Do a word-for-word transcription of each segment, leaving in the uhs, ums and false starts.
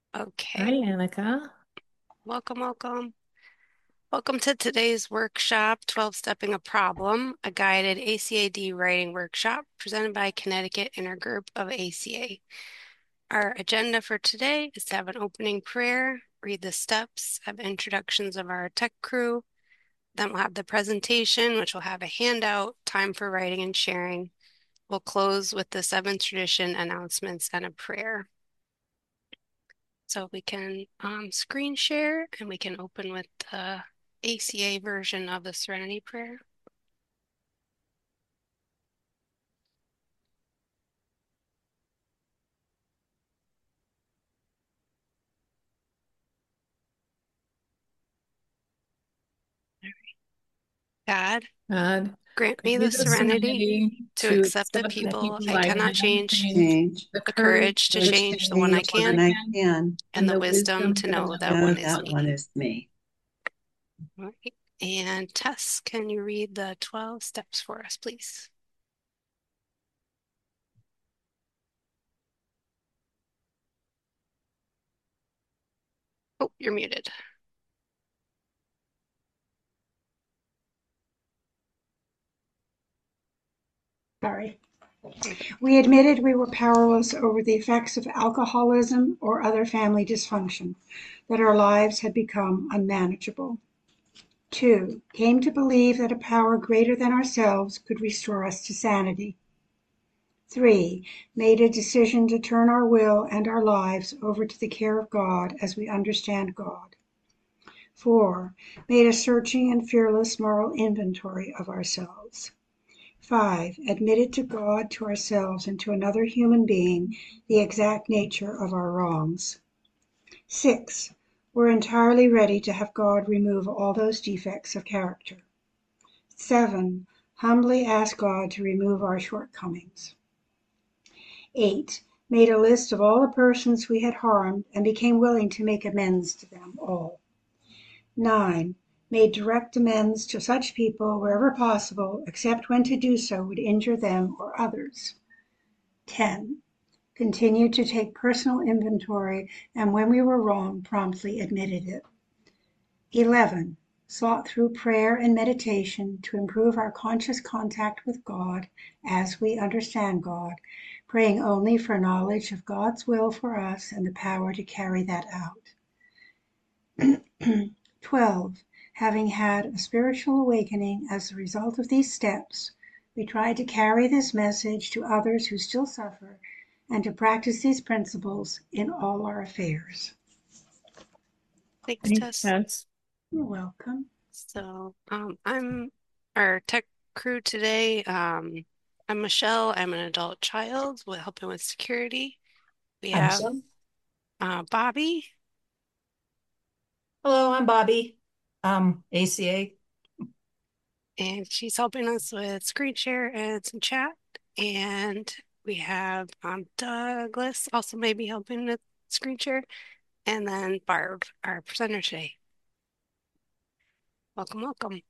Hi, Okay, Annika. welcome, welcome. Welcome to today's workshop, twelve Stepping a Problem, a guided A C A D writing workshop presented by Connecticut Intergroup of A C A. Our agenda for today is to have an opening prayer, read the steps, have introductions of our tech crew, then we'll have the presentation, which will have a handout, time for writing and sharing. We'll close with the seventh tradition announcements and a prayer. So we can um, screen share and we can open with the A C A version of the Serenity Prayer. God, God, grant me give me the the serenity serenity to to accept the accept the people people I I cannot cannot change, change, Change, the the courage courage to to courage to change the one I change change the what I one can, I can, can, and and the the wisdom wisdom to to know know that that know one one is is that me. one me. is me. Right. And Tess, can you read the twelve steps for us, please? Oh, you're muted. Sorry. We admitted we were powerless over the effects of alcoholism or other family dysfunction, that our lives had become unmanageable. Two, came to believe that a power greater than ourselves could restore us to sanity. Three, made a decision to turn our will and our lives over to the care of God as we understand God. Four, made a searching and fearless moral inventory of ourselves. Five, admitted to God, to ourselves, and to another human being the exact nature of our wrongs. Six, we're entirely ready to have God remove all those defects of character. Seven, humbly ask God to remove our shortcomings. Eight, made a list of all the persons we had harmed and became willing to make amends to them all. Nine, made direct amends to such people wherever possible, except when to do so would injure them or others. Ten, continued to take personal inventory, and when we were wrong, promptly admitted it. Eleven, sought through prayer and meditation to improve our conscious contact with God as we understand God, praying only for knowledge of God's will for us and the power to carry that out. Twelve, having had a spiritual awakening as a result of these steps, we try to carry this message to others who still suffer and to practice these principles in all our affairs. Thanks, Thanks, Tess. Tess. You're welcome. So, um, I'm our tech crew today. Um, I'm Michelle. I'm an adult child with helping with security. We I'm have so. uh, Bobby, Hello, I'm Bobby. Um, A C A. and she's helping us with screen share and some chat. And we have um, Douglas also maybe helping with screen share, and then Barb, our presenter today. Welcome, welcome.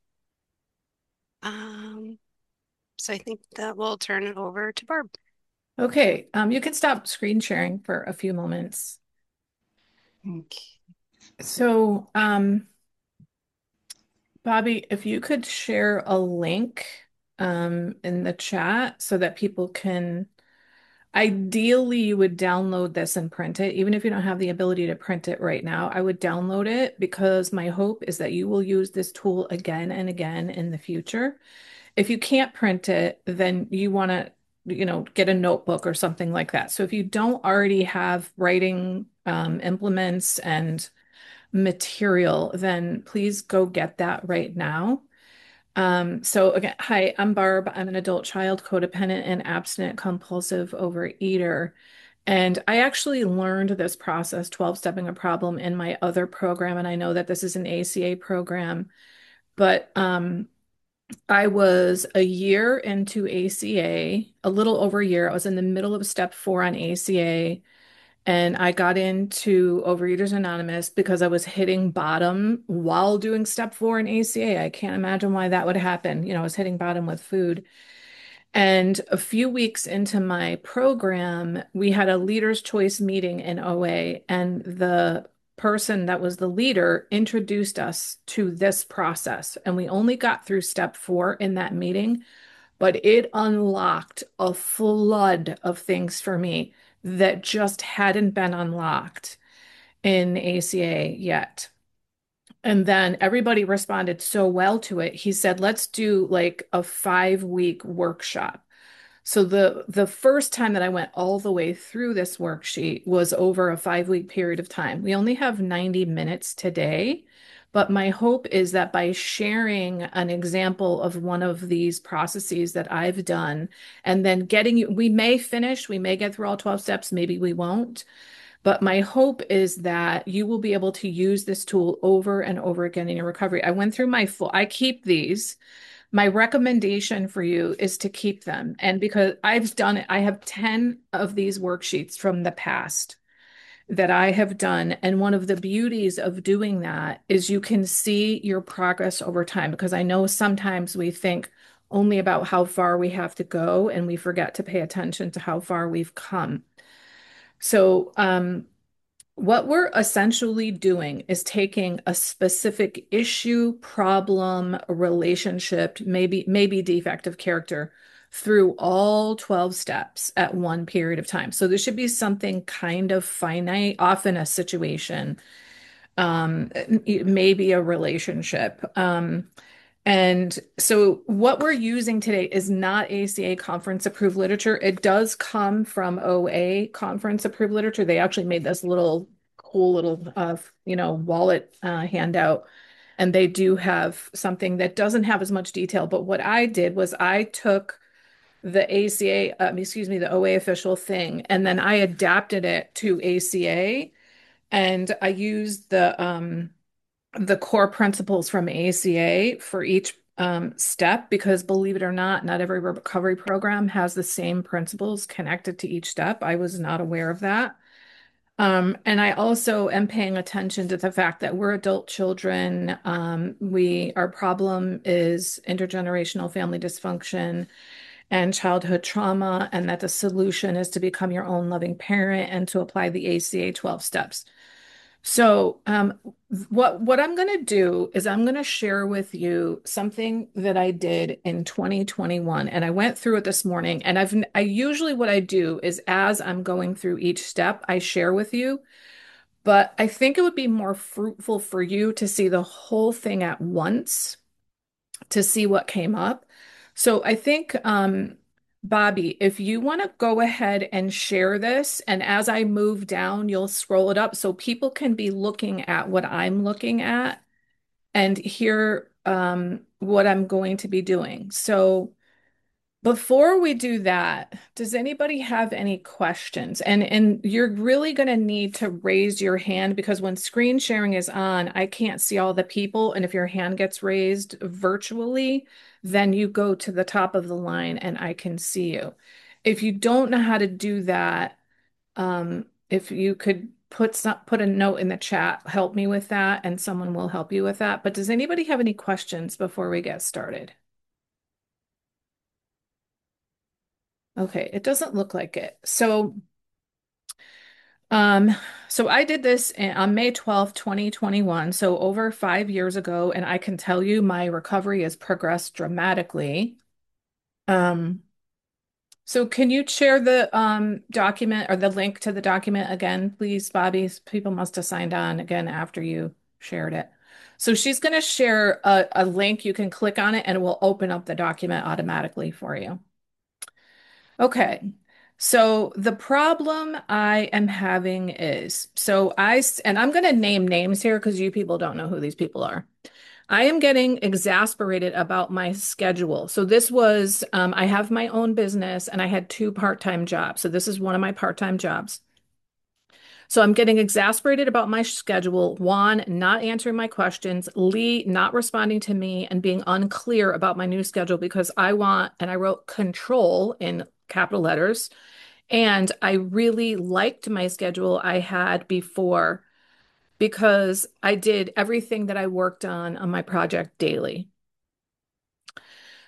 Um, so I think that we'll turn it over to Barb. Okay, um, you can stop screen sharing for a few moments. Okay. So, um, Bobby, if you could share a link um, in the chat so that people can, ideally, you would download this and print it. Even if you don't have the ability to print it right now, I would download it because my hope is that you will use this tool again and again in the future. If you can't print it, then you want to, you know, get a notebook or something like that. So if you don't already have writing um, implements and material, then please go get that right now. Um, so again, hi, I'm Barb. I'm an adult child codependent and abstinent compulsive overeater. And I actually learned this process, twelve stepping a problem, in my other program. And I know that this is an A C A program, but um, I was a year into A C A, a little over a year. I was in the middle of step four on A C A, and I got into Overeaters Anonymous because I was hitting bottom while doing step four in A C A. I can't imagine why that would happen. You know, I was hitting bottom with food. And a few weeks into my program, we had a leader's choice meeting in O A, and the person that was the leader introduced us to this process. And we only got through step four in that meeting, but it unlocked a flood of things for me that just hadn't been unlocked in A C A yet. And then everybody responded so well to it. He said, let's do like a five week workshop. So the the first time that I went all the way through this worksheet was over a five week period of time. We only have ninety minutes today, but my hope is that by sharing an example of one of these processes that I've done, and then getting you, we may finish, we may get through all twelve steps, maybe we won't. But my hope is that you will be able to use this tool over and over again in your recovery. I went through my full, I keep these. My recommendation for you is to keep them. And because I've done it, I have ten of these worksheets from the past that I have done. And one of the beauties of doing that is you can see your progress over time. Because I know sometimes we think only about how far we have to go and we forget to pay attention to how far we've come. So, um, what we're essentially doing is taking a specific issue, problem, relationship, maybe maybe defect of character through all twelve steps at one period of time. So there should be something kind of finite, often a situation, um, maybe a relationship. Um, and so what we're using today is not A C A conference approved literature. It does come from O A conference approved literature. They actually made this little cool little uh, you know, wallet uh, handout. And they do have something that doesn't have as much detail. But what I did was I took the A C A, um, excuse me, the O A official thing, and then I adapted it to A C A. And I used the um the core principles from A C A for each um, step because believe it or not, not every recovery program has the same principles connected to each step. I was not aware of that. Um, and I also am paying attention to the fact that we're adult children. Um, we, our problem is intergenerational family dysfunction and childhood trauma, and that the solution is to become your own loving parent and to apply the A C A twelve steps. So, um, what what I'm going to do is I'm going to share with you something that I did in twenty twenty-one, and I went through it this morning. And I've I usually what I do is as I'm going through each step, I share with you. But I think it would be more fruitful for you to see the whole thing at once to see what came up. So I think, um, Bobby, if you want to go ahead and share this, and as I move down, you'll scroll it up so people can be looking at what I'm looking at and hear um, what I'm going to be doing. So before we do that, does anybody have any questions? And and you're really going to need to raise your hand because when screen sharing is on, I can't see all the people. And if your hand gets raised virtually, then you go to the top of the line and I can see you. If you don't know how to do that, um, if you could put some put a note in the chat, help me with that, and someone will help you with that. But does anybody have any questions before we get started? Okay, it doesn't look like it. So, um, so I did this in, on May twelfth, twenty twenty-one, so over five years ago, and I can tell you my recovery has progressed dramatically. Um, so can you share the um document or the link to the document again, please, Bobby? People must have signed on again after you shared it. So she's going to share a, a link. You can click on it and it will open up the document automatically for you. Okay. So the problem I am having is so I, s- and I'm going to name names here because you people don't know who these people are. I am getting exasperated about my schedule. So this was, um, I have my own business and I had two part-time jobs. So this is one of my part-time jobs. So I'm getting exasperated about my schedule. Juan not answering my questions, Lee not responding to me and being unclear about my new schedule because I want, and I wrote control in capital letters. And I really liked my schedule I had before because I did everything that I worked on on my project daily.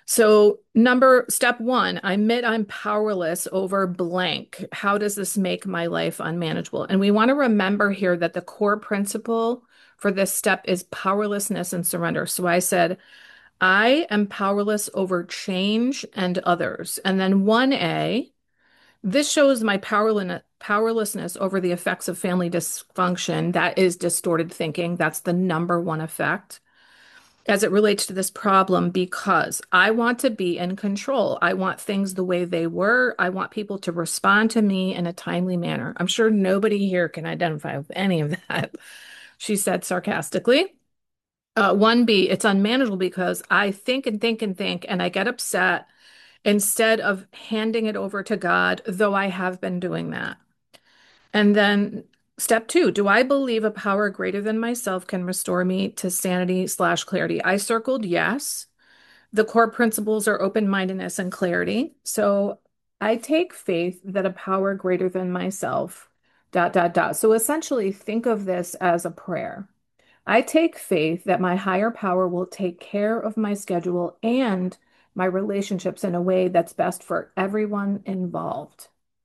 So, number step one, I admit I'm powerless over blank. How does this make my life unmanageable? And we want to remember here that the core principle for this step is powerlessness and surrender. So I said, I am powerless over change and others. And then one A, this shows my powerlessness. Powerlessness over the effects of family dysfunction. That is distorted thinking. That's the number one effect as it relates to this problem because I want to be in control. I want things the way they were. I want people to respond to me in a timely manner. I'm sure nobody here can identify with any of that, she said sarcastically. Uh, one B, it's unmanageable because I think and think and think, and I get upset instead of handing it over to God, though I have been doing that. And then step two, do I believe a power greater than myself can restore me to sanity slash clarity? I circled yes. The core principles are open-mindedness and clarity. So I take faith that a power greater than myself, dot, dot, dot. So essentially think of this as a prayer. I take faith that my higher power will take care of my schedule and my relationships in a way that's best for everyone involved.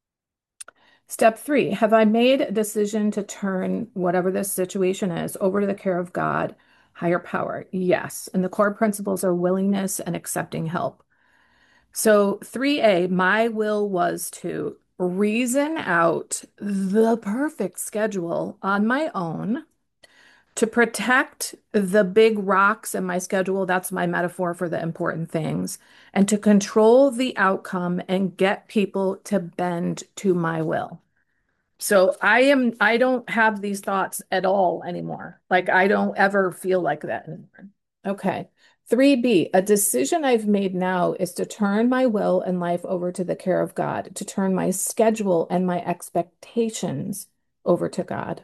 Step three, have I made a decision to turn whatever this situation is over to the care of God, higher power? Yes. And the core principles are willingness and accepting help. So three A, my will was to reason out the perfect schedule on my own to protect the big rocks in my schedule. That's my metaphor for the important things, and to control the outcome and get people to bend to my will. So I am, I don't have these thoughts at all anymore. Like I don't ever feel like that anymore. Okay. three B, a decision I've made now is to turn my will and life over to the care of God, to turn my schedule and my expectations over to God.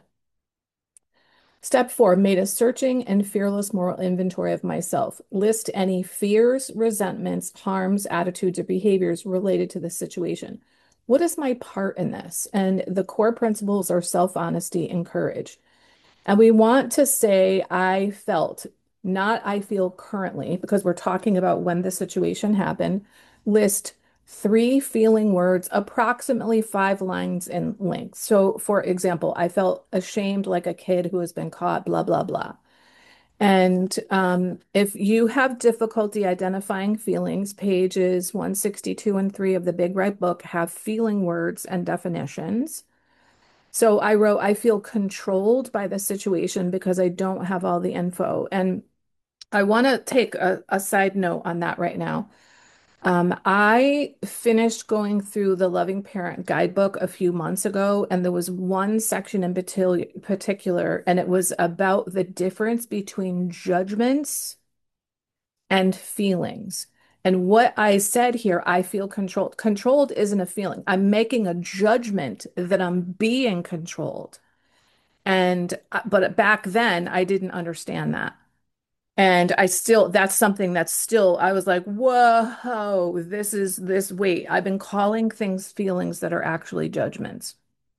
Step four, made a searching and fearless moral inventory of myself. List any fears, resentments, harms, attitudes, or behaviors related to the situation. What is my part in this? And the core principles are self-honesty and courage. And we want to say, I felt, not I feel currently, because we're talking about when the situation happened. List three feeling words, approximately five lines in length. So, for example, I felt ashamed like a kid who has been caught, blah, blah, blah. And um, if you have difficulty identifying feelings, pages one sixty-two and three of the Big Red Book have feeling words and definitions. So I wrote, I feel controlled by the situation because I don't have all the info. And I want to take a, a side note on that right now. Um, I finished going through the Loving Parent Guidebook a few months ago, and there was one section in patil- particular, and it was about the difference between judgments and feelings. And what I said here, I feel controlled. Controlled isn't a feeling. I'm making a judgment that I'm being controlled. And uh, but back then I didn't understand that. And I still, that's something that's still, I was like, whoa, this is this, wait, I've been calling things feelings that are actually judgments.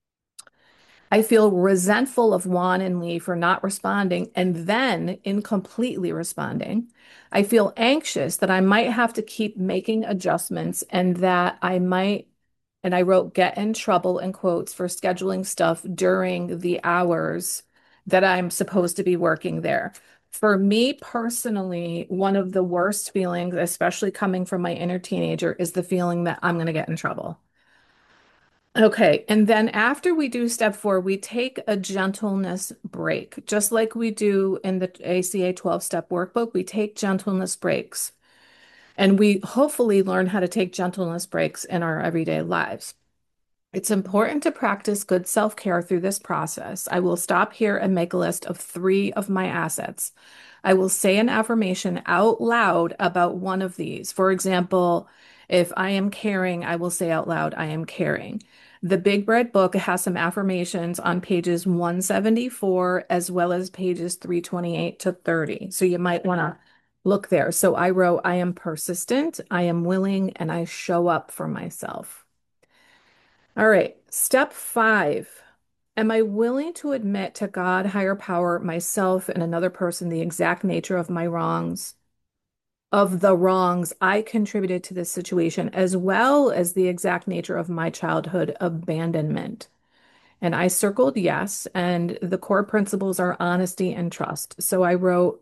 I feel resentful of Juan and Lee for not responding and then incompletely responding. I feel anxious that I might have to keep making adjustments and that I might, and I wrote get in trouble in quotes for scheduling stuff during the hours that I'm supposed to be working there. For me personally, one of the worst feelings, especially coming from my inner teenager, is the feeling that I'm going to get in trouble. Okay, and then after we do step four, we take a gentleness break. Just like we do in the A C A twelve-step workbook, we take gentleness breaks. And we hopefully learn how to take gentleness breaks in our everyday lives. It's important to practice good self-care through this process. I will stop here and make a list of three of my assets. I will say an affirmation out loud about one of these. For example, if I am caring, I will say out loud, I am caring. The Big Red Book has some affirmations on pages one seventy-four as well as pages three twenty-eight to thirty. So you might want to look there. So I wrote, I am persistent, I am willing, and I show up for myself. All right, step five. Am I willing to admit to God, higher power, myself, and another person the exact nature of my wrongs? of the wrongs I contributed to this situation, as well as the exact nature of my childhood abandonment. And I circled yes, and the core principles are honesty and trust. So I wrote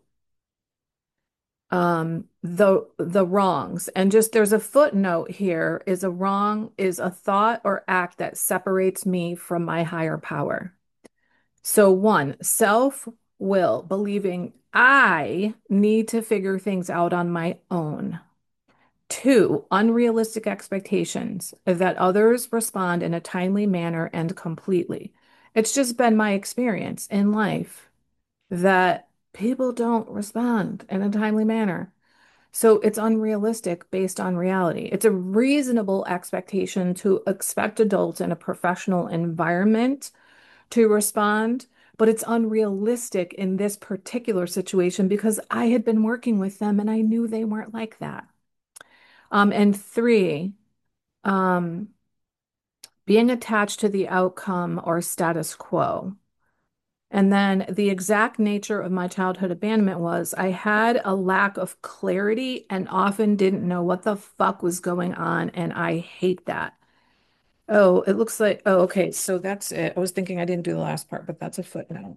um the the wrongs. And just there's a footnote here is a wrong is a thought or act that separates me from my higher power. So one, self-will, believing I need to figure things out on my own. Two, unrealistic expectations that others respond in a timely manner and completely. It's just been my experience in life that people don't respond in a timely manner. So it's unrealistic based on reality. It's a reasonable expectation to expect adults in a professional environment to respond, but it's unrealistic in this particular situation because I had been working with them and I knew they weren't like that. Um, and three, um, being attached to the outcome or status quo. And then the exact nature of my childhood abandonment was I had a lack of clarity and often didn't know what the fuck was going on. And I hate that. Oh, it looks like, oh, okay. So that's it. I was thinking I didn't do the last part, but that's a footnote.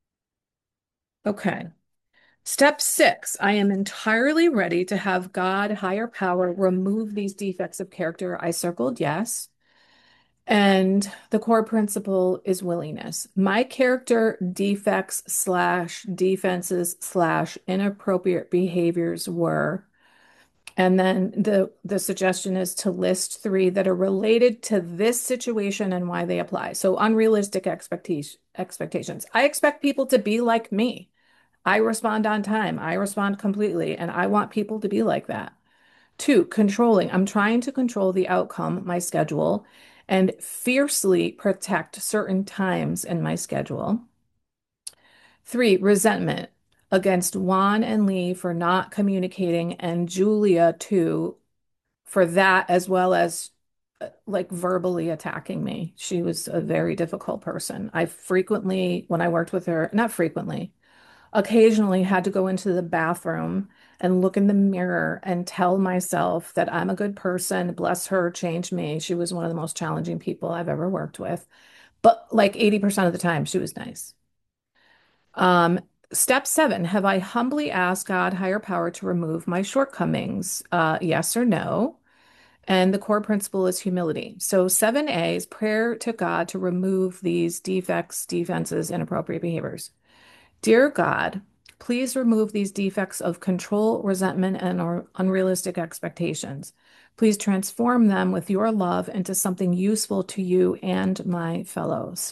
Okay. Step six, I am entirely ready to have God, higher power, remove these defects of character. I circled yes. And the core principle is willingness. My character defects slash defenses slash inappropriate behaviors were, and then the the suggestion is to list three that are related to this situation and why they apply. So unrealistic expectation expectations. I expect people to be like me. I respond on time. I respond completely, and I want people to be like that. Two, controlling. I'm trying to control the outcome, my schedule, and fiercely protect certain times in my schedule. Three, resentment against Juan and Lee for not communicating, and Julia too for that, as well as uh, like verbally attacking me. She was a very difficult person. I frequently, when I worked with her, not frequently, occasionally had to go into the bathroom and look in the mirror and tell myself that I'm a good person. Bless her, changed me. She was one of the most challenging people I've ever worked with. But like eighty percent of the time, she was nice. Um, step seven, have I humbly asked God, higher power, to remove my shortcomings? Uh, yes or no? And the core principle is humility. So seven A is prayer to God to remove these defects, defenses, inappropriate behaviors. Dear God, please remove these defects of control, resentment, and or unrealistic expectations. Please transform them with your love into something useful to you and my fellows.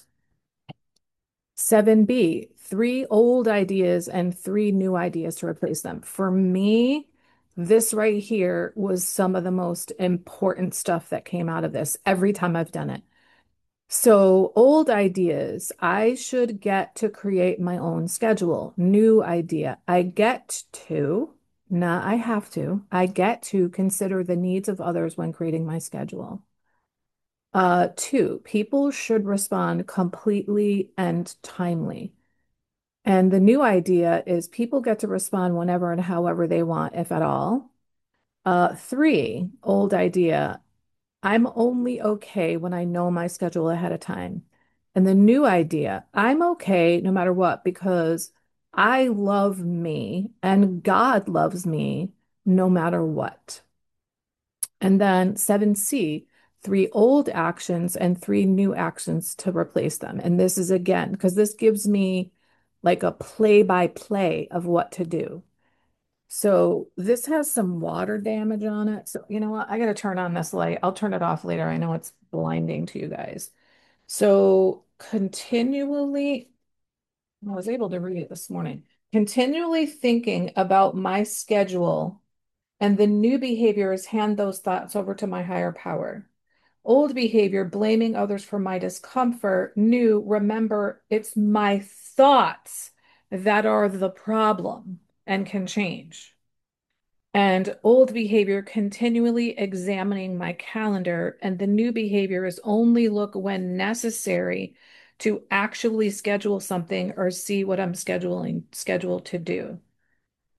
seven B, three old ideas and three new ideas to replace them. For me, this right here was some of the most important stuff that came out of this every time I've done it. So, old ideas, I should get to create my own schedule. New idea, I get to, not I have to, I get to consider the needs of others when creating my schedule. Uh, two, people should respond completely and timely. And the new idea is people get to respond whenever and however they want, if at all. Uh, three, old idea, I'm only okay when I know my schedule ahead of time. And the new idea, I'm okay no matter what because I love me and God loves me no matter what. And then seven C, three old actions and three new actions to replace them. And this is again, because this gives me like a play by play of what to do. So this has some water damage on it. So you know what? I got to turn on this light. I'll turn it off later. I know it's blinding to you guys. So continually, I was able to read it this morning. Continually thinking about my schedule and the new behavior is hand those thoughts over to my higher power. Old behavior, blaming others for my discomfort. New, remember, it's my thoughts that are the problem and can change. And old behavior, continually examining my calendar. And the new behavior is only look when necessary to actually schedule something or see what I'm scheduling scheduled to do.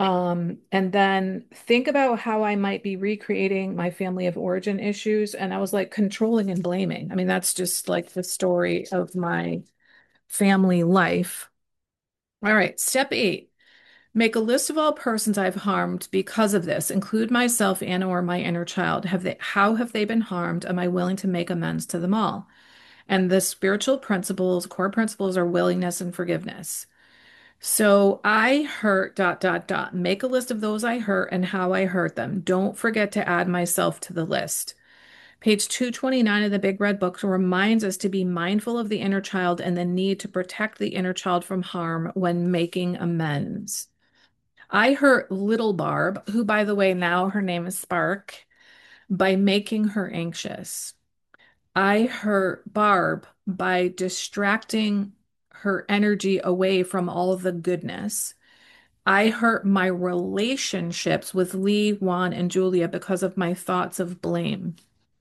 Um, and then think about how I might be recreating my family of origin issues. And I was like controlling and blaming. I mean, that's just like the story of my family life. All right, step eight. Make a list of all persons I've harmed because of this. Include myself and or my inner child. Have they, how have they been harmed? Am I willing to make amends to them all? And the spiritual principles, core principles are willingness and forgiveness. So I hurt dot dot dot. Make a list of those I hurt and how I hurt them. Don't forget to add myself to the list. Page two twenty-nine of the Big Red Book reminds us to be mindful of the inner child and the need to protect the inner child from harm when making amends. I hurt little Barb, who, by the way, now her name is Spark, by making her anxious. I hurt Barb by distracting her energy away from all the goodness. I hurt my relationships with Lee, Juan, and Julia because of my thoughts of blame.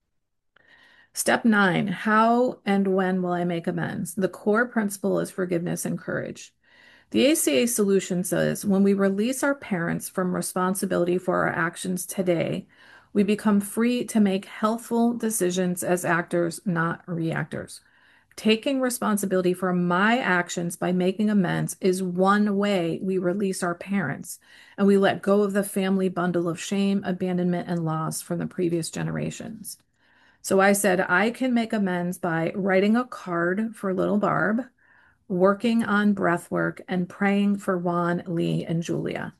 Step nine, how and when will I make amends? The core principle is forgiveness and courage. The A C A solution says when we release our parents from responsibility for our actions today, we become free to make healthful decisions as actors, not reactors. Taking responsibility for my actions by making amends is one way we release our parents and we let go of the family bundle of shame, abandonment, and loss from the previous generations. So I said I can make amends by writing a card for little Barb, working on breath work, and praying for Juan, Lee, and Julia.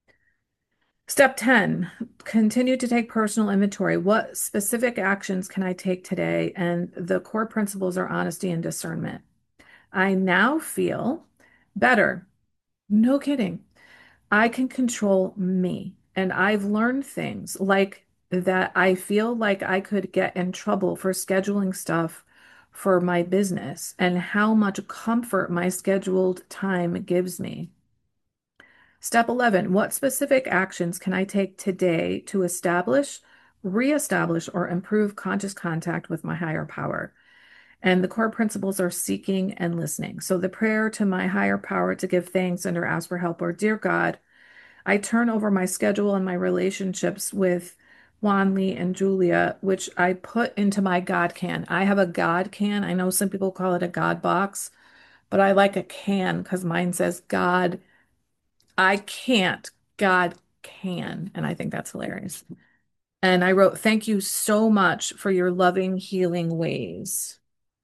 Step ten, continue to take personal inventory. What specific actions can I take today? And the core principles are honesty and discernment. I now feel better. No kidding. I can control me. And I've learned things like that I feel like I could get in trouble for scheduling stuff for my business and how much comfort my scheduled time gives me. Step eleven, what specific actions can I take today to establish, reestablish, or improve conscious contact with my higher power? And the core principles are seeking and listening. So the prayer to my higher power to give thanks and or ask for help, or dear God, I turn over my schedule and my relationships with Juan, Lee, and Julia, which I put into my God can. I have a God can. I know some people call it a God box, but I like a can because mine says God, I can't, God can. And I think that's hilarious. And I wrote, thank you so much for your loving, healing ways.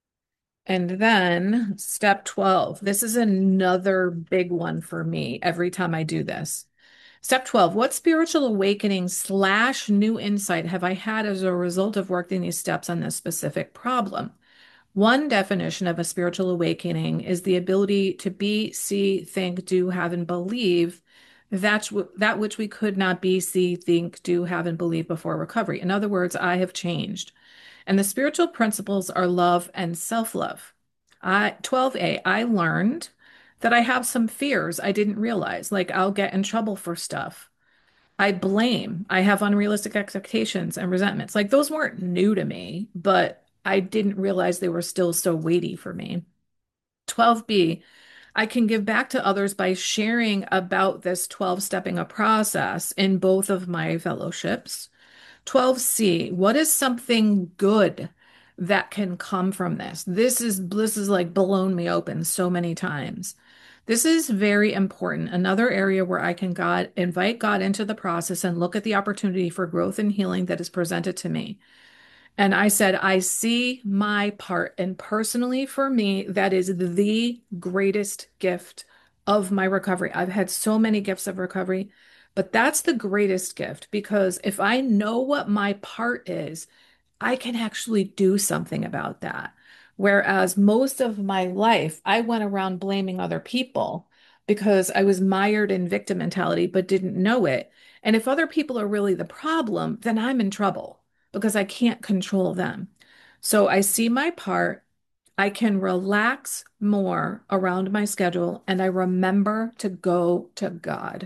And then step twelve. This is another big one for me every time I do this. Step twelve, what spiritual awakening slash new insight have I had as a result of working these steps on this specific problem? One definition of a spiritual awakening is the ability to be, see, think, do, have, and believe that's that which we could not be, see, think, do, have, and believe before recovery. In other words, I have changed. And the spiritual principles are love and self-love. I twelve A, I learned that I have some fears I didn't realize, like I'll get in trouble for stuff. I blame. I have unrealistic expectations and resentments. Like those weren't new to me, but I didn't realize they were still so weighty for me. twelve B, I can give back to others by sharing about this twelve stepping a process in both of my fellowships. twelve C, what is something good that can come from this? This is this is like blown me open so many times. This is very important. Another area where I can God invite God into the process and look at the opportunity for growth and healing that is presented to me. And I said, I see my part. And personally, for me, that is the greatest gift of my recovery. I've had so many gifts of recovery, but that's the greatest gift because if I know what my part is, I can actually do something about that. Whereas most of my life, I went around blaming other people because I was mired in victim mentality but didn't know it. And if other people are really the problem, then I'm in trouble because I can't control them. So I see my part. I can relax more around my schedule and I remember to go to God.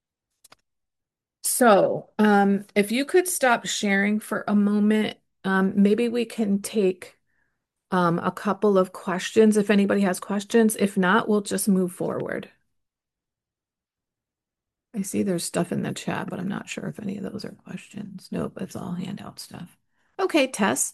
So, um, if you could stop sharing for a moment, um, maybe we can take um, a couple of questions if anybody has questions. If not, we'll just move forward. I see there's stuff in the chat, but I'm not sure if any of those are questions. Nope, it's all handout stuff. Okay, Tess.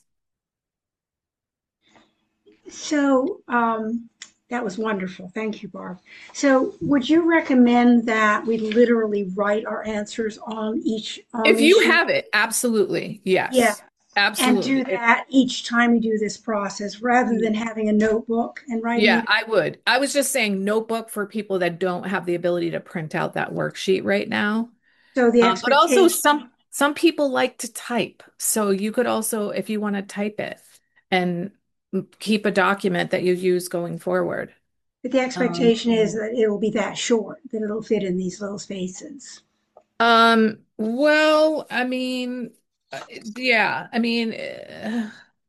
So um, that was wonderful. Thank you, Barb. So would you recommend that we literally write our answers on each on If these you sheets? have it, absolutely. Yeah, Yes, and absolutely. do If, that each time we do this process rather than having a notebook and writing yeah, it. I would. I was just saying notebook for people that don't have the ability to print out that worksheet right now. So the Um, but also expectation, some some people like to type. So you could also, if you want to type it and keep a document that you use going forward. but the Um, expectation is that it will be that short, that it'll fit in these little spaces. um, well, I mean, uh, yeah, I mean, uh,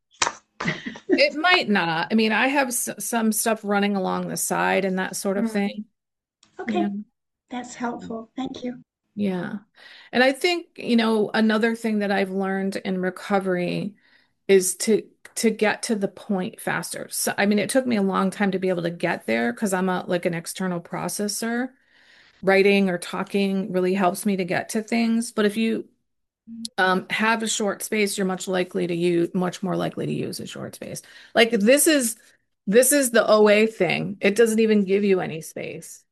it might not. I mean, I have s some stuff running along the side and that sort of Mm. thing. Yeah. Okay, that's helpful. Thank you. Yeah. And I think, you know, another thing that I've learned in recovery is to to get to the point faster. So I mean, it took me a long time to be able to get there because I'm a like an external processor. Writing or talking really helps me to get to things. But if you um, have a short space, you're much likely to use much more likely to use a short space. Like this is this is the O A thing. It doesn't even give you any space.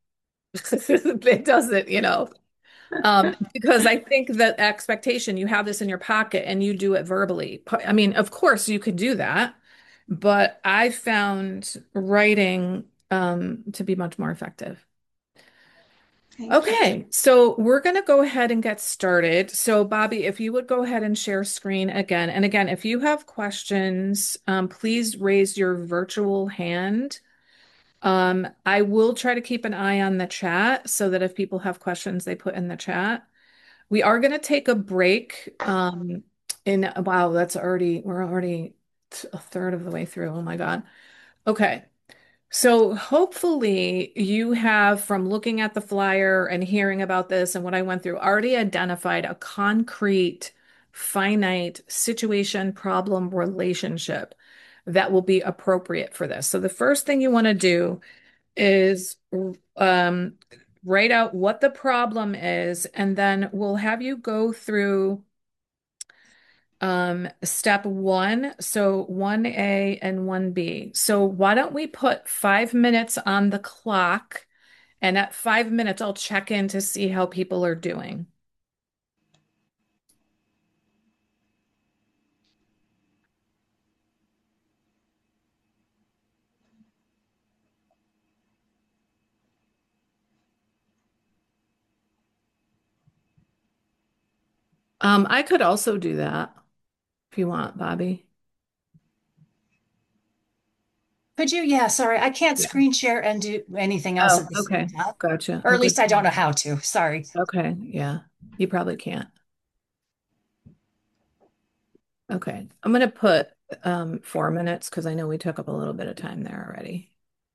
It doesn't, you know. Um, because I think that expectation, you have this in your pocket and you do it verbally. I mean, of course you could do that, but I found writing um, to be much more effective. Thank you. Okay, so we're going to go ahead and get started. So, Bobby, if you would go ahead and share screen again. And again, if you have questions, um, please raise your virtual hand. Um, I will try to keep an eye on the chat so that if people have questions, they put in the chat. We are going to take a break. Um, in wow, that's already, we're already t- a third of the way through. Oh my God. Okay. So hopefully you have, from looking at the flyer and hearing about this and what I went through, already identified a concrete, finite situation, problem, relationship that will be appropriate for this. So the first thing you want to do is um, write out what the problem is, and then we'll have you go through um, step one, so one A and one B. So why don't we put five minutes on the clock, and at five minutes, I'll check in to see how people are doing. Um, I could also do that if you want, Bobby. Could you? Yeah, sorry. I can't Yeah. screen share and do anything else Oh, at the same okay. time. Gotcha. Or Oh, at good. least I don't know how to. Sorry. Okay. Yeah. You probably can't. Okay. I'm going to put um, four minutes because I know we took up a little bit of time there already.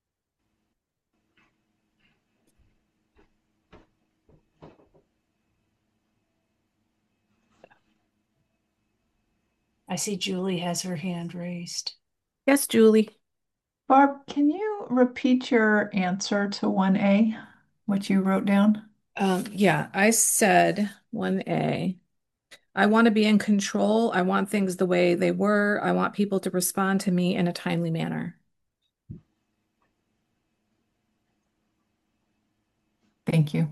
I see Julie has her hand raised. Yes, Julie. Barb, can you repeat your answer to one A, what you wrote down? Um, yeah, I said one A. I want to be in control. I want things the way they were. I want people to respond to me in a timely manner. Thank you.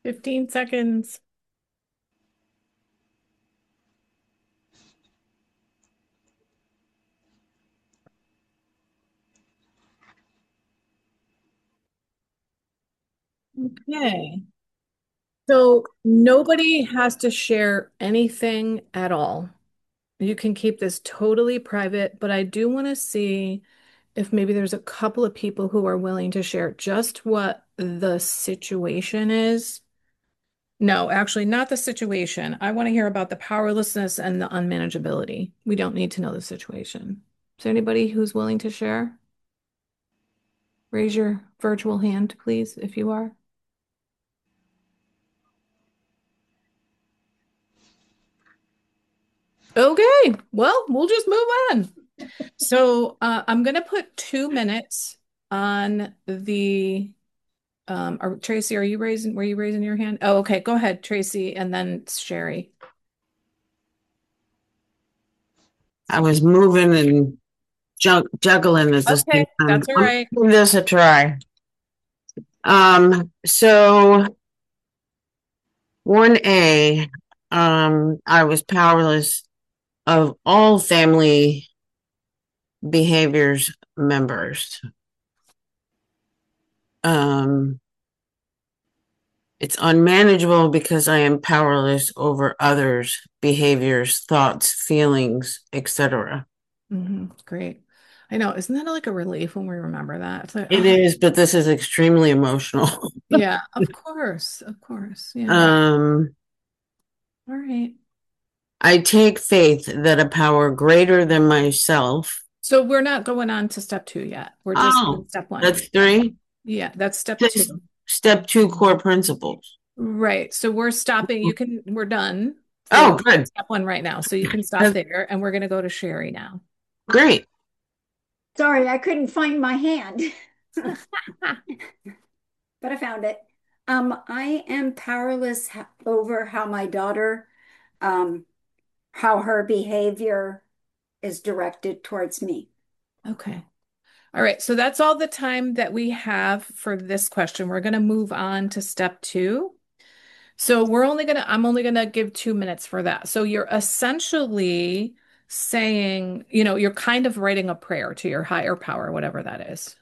fifteen seconds. Okay. So nobody has to share anything at all. You can keep this totally private, but I do want to see if maybe there's a couple of people who are willing to share just what the situation is. No, actually, not the situation. I want to hear about the powerlessness and the unmanageability. We don't need to know the situation. Is there anybody who's willing to share? Raise your virtual hand, please, if you are. Okay, well, we'll just move on. So uh, I'm going to put two minutes on the um are, Tracy, are you raising were you raising your hand? Oh, okay, go ahead, Tracy, and then Sherry. I was moving and jug juggling at the same Okay, time. that's all I'm right. gonna give this a try. Um, so one A, um, I was powerless of all family behaviors members. Um, it's unmanageable because I am powerless over others' behaviors, thoughts, feelings, et cetera. Hmm. Great. I know, isn't that like a relief when we remember that? It's like, It oh, is, but this is extremely emotional. yeah, of course, of course. Yeah. Um, All right. I take faith that a power greater than myself. So we're not going on to step two yet. We're just Oh, in step one. that's three. Yeah, that's step Just two. step two core principles. Right. So we're stopping. You can, we're done Oh, for good. step one right now. So you can stop That's there and we're going to go to Sherry now. great. Sorry, I couldn't find my hand, but I found it. Um, I am powerless h- over how my daughter, um, how her behavior is directed towards me. Okay. All right. So that's all the time that we have for this question. We're going to move on to step two. So we're only going to, I'm only going to give two minutes for that. So you're essentially saying, you know, you're kind of writing a prayer to your higher power, whatever that is.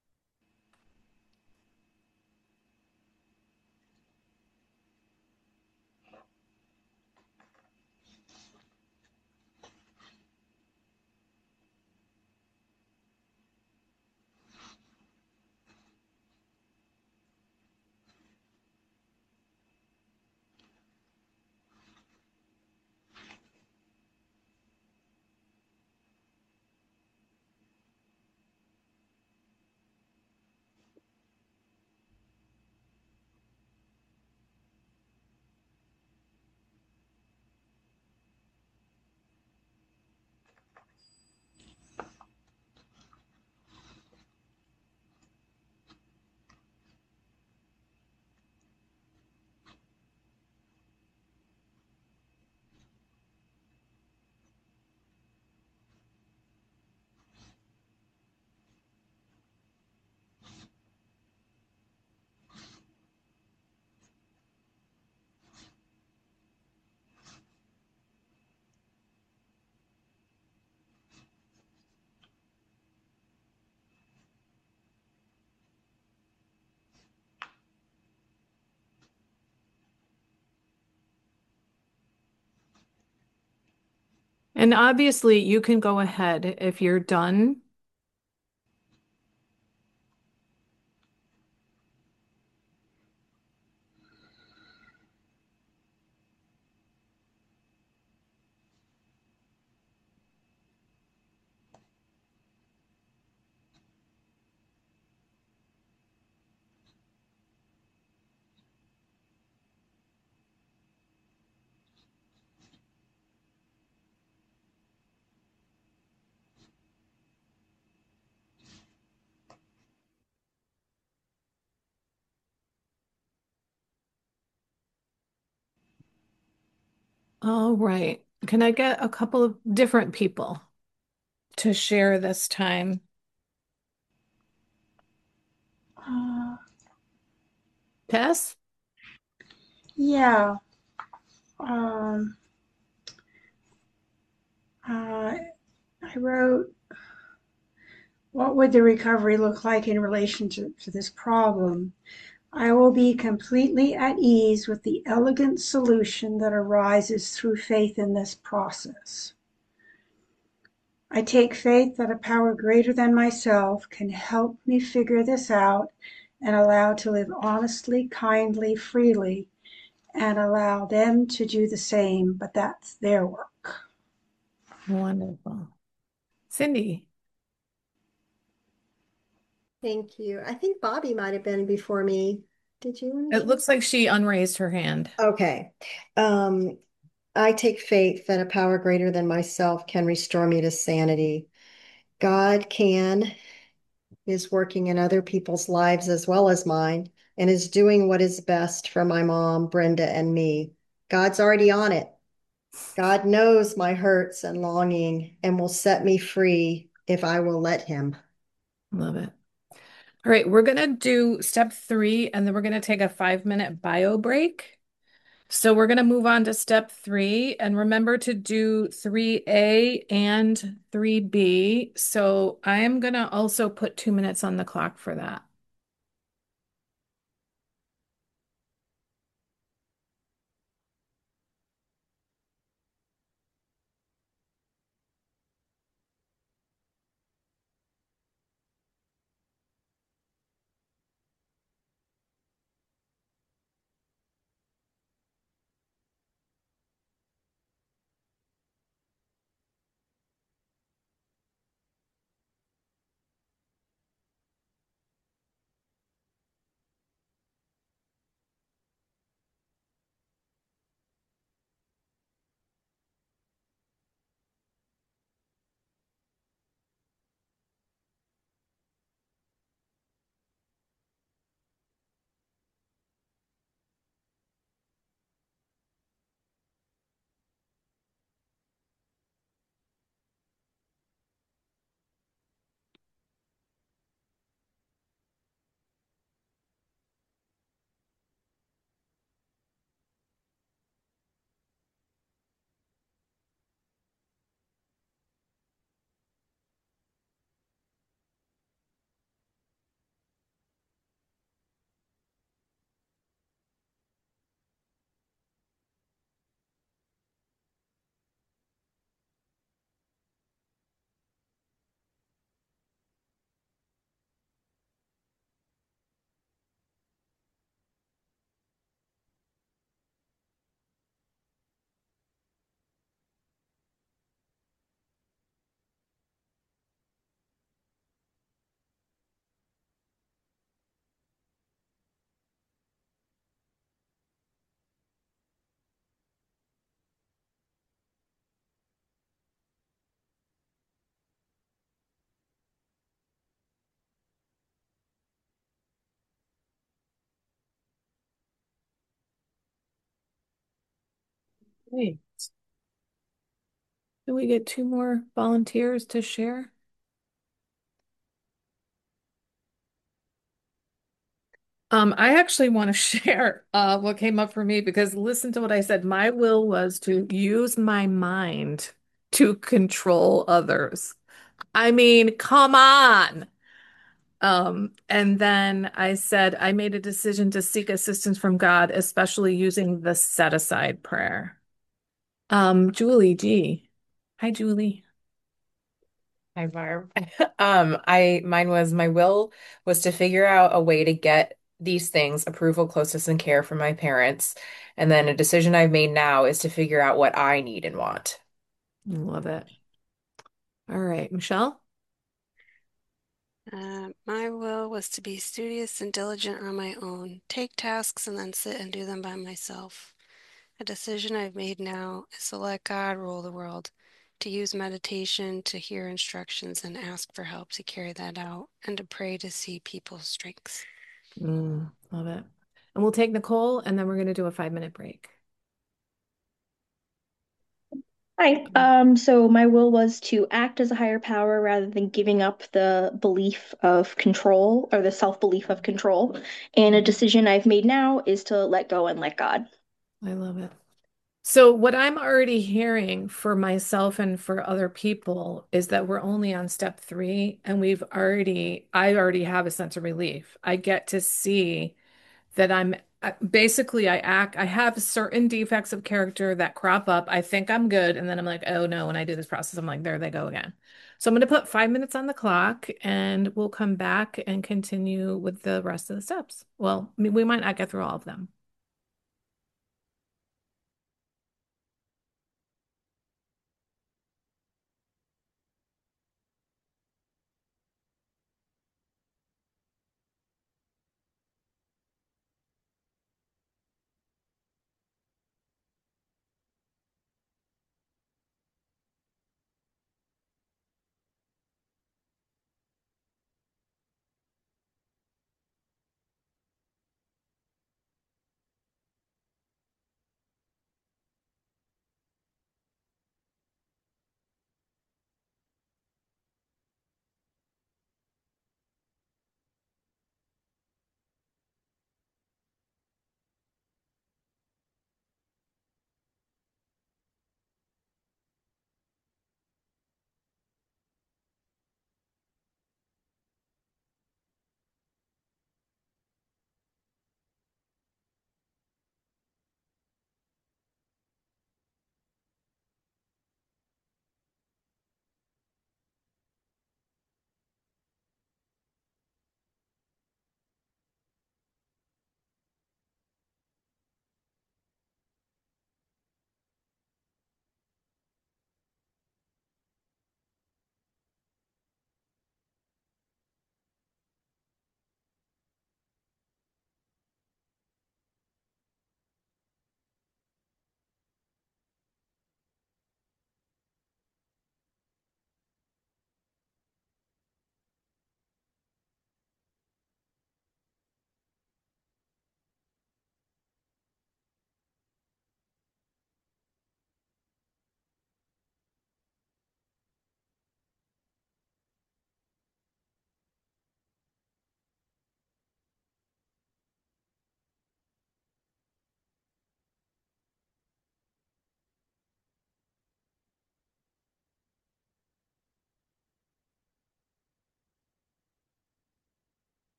And obviously, you can go ahead if you're done. All right. Can I get a couple of different people to share this time? Uh, Tess? Yeah. Um, uh, I wrote, what would the recovery look like in relation to, to this problem? I will be completely at ease with the elegant solution that arises through faith in this process. I take faith that a power greater than myself can help me figure this out and allow to live honestly, kindly, freely, and allow them to do the same, but that's their work. Wonderful. Cindy. Thank you. I think Bobby might have been before me. Did you want to It share? looks like she unraised her hand. Okay. Um, I take faith that a power greater than myself can restore me to sanity. God can, is working in other people's lives as well as mine, and is doing what is best for my mom, Brenda, and me. God's already on it. God knows my hurts and longing and will set me free if I will let him. Love it. All right, we're going to do step three, and then we're going to take a five minute bio break. So we're going to move on to step three, and remember to do three A and three B. So I am going to also put two minutes on the clock for that. Great. Can we get two more volunteers to share? Um, I actually want to share uh, what came up for me because listen to what I said. My will was to use my mind to control others. I mean, come on. Um, and then I said I made a decision to seek assistance from God, especially using the set aside prayer. Um, Julie G. Hi, Julie. Hi, Barb. Um, I mine was my will was to figure out a way to get these things, approval, closeness, and care from my parents. And then a decision I've made now is to figure out what I need and want. Love it. All right, Michelle. Uh, my will was to be studious and diligent on my own, take tasks and then sit and do them by myself. A decision I've made now is to let God rule the world, to use meditation to hear instructions and ask for help to carry that out, and to pray to see people's strengths. Mm, love it. And we'll take Nicole, and then we're going to do a five minute break. Hi. Um, so my will was to act as a higher power rather than giving up the belief of control or the self-belief of control. And a decision I've made now is to let go and let God. I love it. So, what I'm already hearing for myself and for other people is that we're only on step three, and we've already, I already have a sense of relief. I get to see that I'm uh, basically, I act, I have certain defects of character that crop up. I think I'm good. And then I'm like, oh no, when I do this process, I'm like, there they go again. So, I'm going to put five minutes on the clock and we'll come back and continue with the rest of the steps. Well, I mean, we might not get through all of them.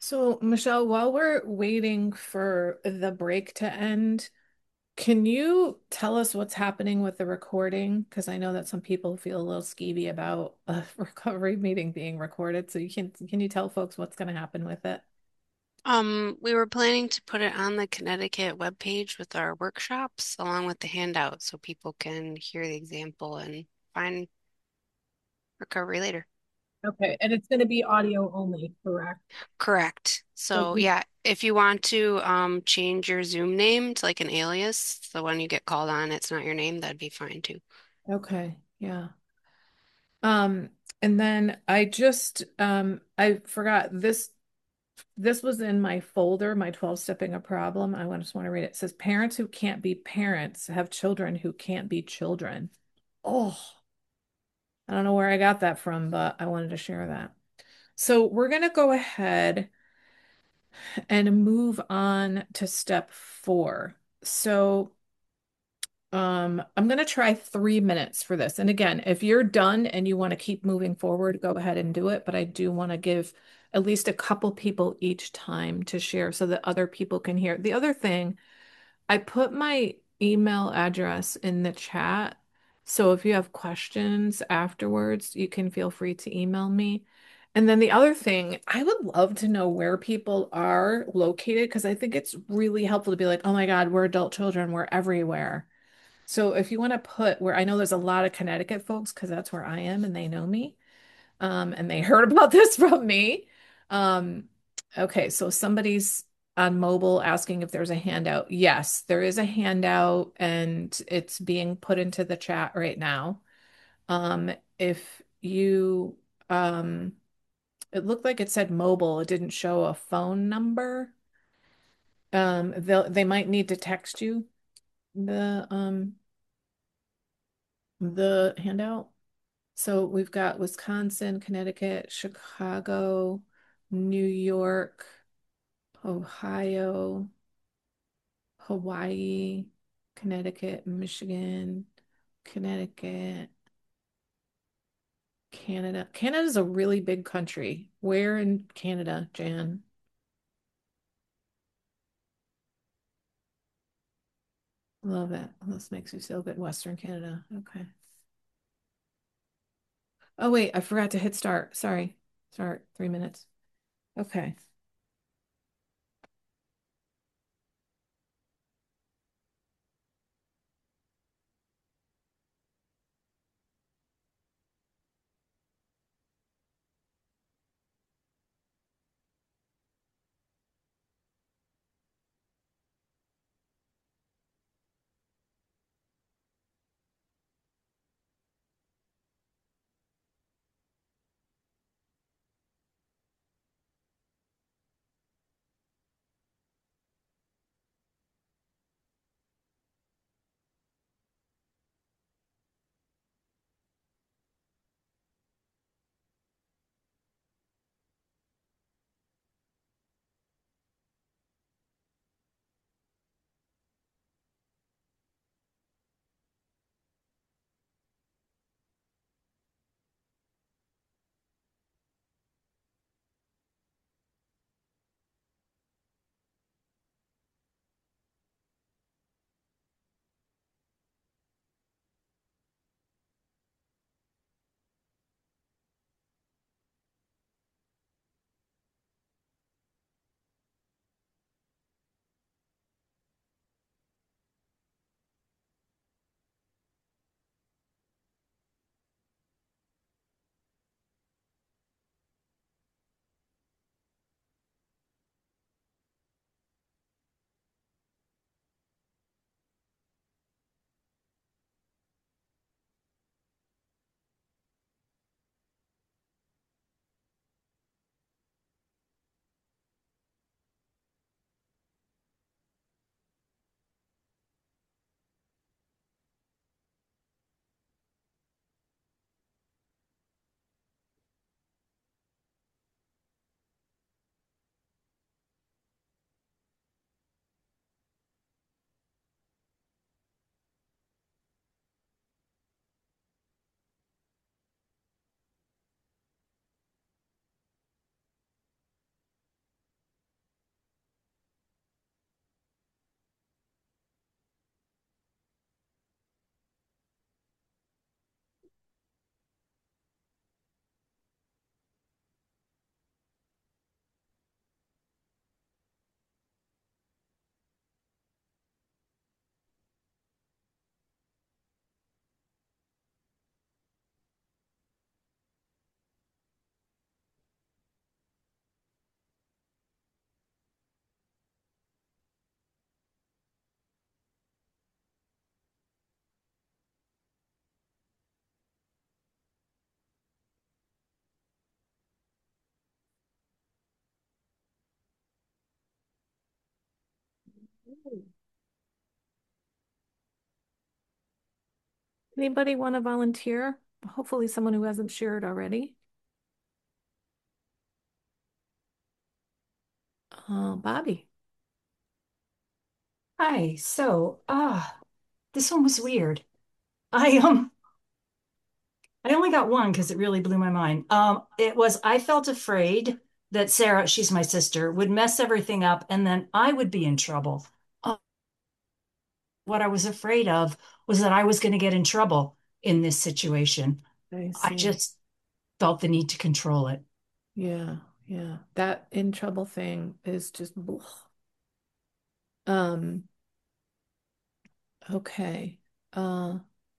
So, Michelle, while we're waiting for the break to end, can you tell us what's happening with the recording? Because I know that some people feel a little skeevy about a recovery meeting being recorded. So you can can you tell folks what's going to happen with it? Um, we were planning to put it on the Connecticut webpage with our workshops along with the handout so people can hear the example and find recovery later. Okay, and it's going to be audio only, correct? Correct. So So we, yeah, if you want to um change your Zoom name to like an alias, so when you get called on, it's not your name, that'd be fine too. okay, yeah. Um, and then I just um I forgot this this was in my folder, my twelve stepping a problem. I just want to read it. It says parents who can't be parents have children who can't be children. Oh, I don't know where I got that from, but I wanted to share that. So we're going to go ahead and move on to step four. So um, I'm going to try three minutes for this. And again, if you're done and you want to keep moving forward, go ahead and do it. But I do want to give at least a couple people each time to share so that other people can hear. The other thing, I put my email address in the chat. So if you have questions afterwards, you can feel free to email me. And then the other thing, I would love to know where people are located because I think it's really helpful to be like, oh my God, we're adult children, we're everywhere. So if you want to put where I know there's a lot of Connecticut folks because that's where I am and they know me, um, and they heard about this from me. Um, okay, so somebody's on mobile asking if there's a handout. Yes, there is a handout and it's being put into the chat right now. Um, if you, um, it looked like it said mobile, it didn't show a phone number. Um, they'll they might need to text you the um the handout. So we've got Wisconsin, Connecticut, Chicago, New York, Ohio, Hawaii, Connecticut, Michigan, Connecticut, Canada. Canada's a really big country. Where in Canada, Jan? Love it. This makes me feel good. Western Canada. Okay. Oh, wait, I forgot to hit start. Sorry. Start. Three minutes. Okay. Anybody want to volunteer? Hopefully someone who hasn't shared already. Uh, Bobby. Hi. So, ah, this one was weird. I um I only got one because it really blew my mind. Um, it was I felt afraid that Sarah, she's my sister, would mess everything up and then I would be in trouble. Uh, what I was afraid of was that I was going to get in trouble in this situation. I I see. just felt the need to control it. Yeah, yeah. That in trouble thing is just blech. Um, okay. Uh,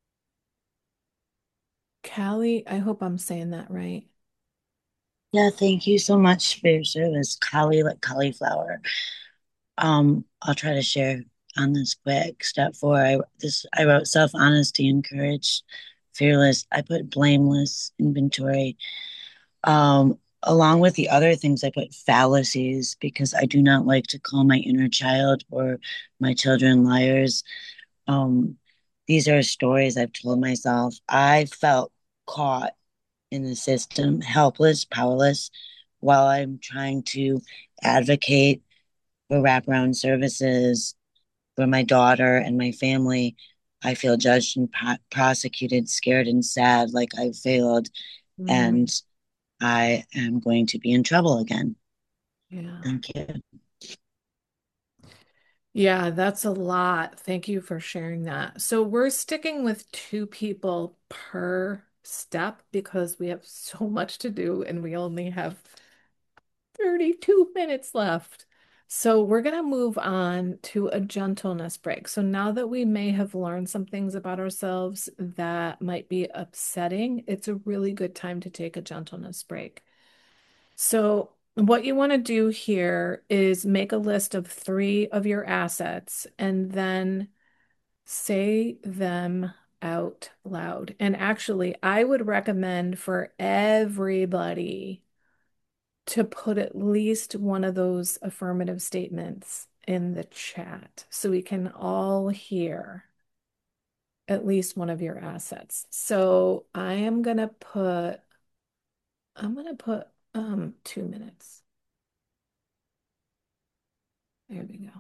Callie, I hope I'm saying that right. Yeah, thank you so much for your service, Collie, like cauliflower. Um, I'll try to share on this quick. Step four, I this I wrote self honesty and courage, fearless. I put blameless, inventory. Um, along with the other things, I put fallacies because I do not like to call my inner child or my children liars. Um, these are stories I've told myself. I felt caught in the system, helpless, powerless, while I'm trying to advocate for wraparound services for my daughter and my family. I feel judged and pro- prosecuted, scared and sad, like I failed, Mm, and I am going to be in trouble again. yeah. Thank you. Yeah, that's a lot. Thank you for sharing that. So we're sticking with two people per step because we have so much to do and we only have thirty-two minutes left. So we're going to move on to a gentleness break. So now that we may have learned some things about ourselves that might be upsetting, it's a really good time to take a gentleness break. So what you want to do here is make a list of three of your assets and then say them out loud. And actually, I would recommend for everybody to put at least one of those affirmative statements in the chat so we can all hear at least one of your assets. So I am gonna put, I'm gonna put um two minutes. There we go.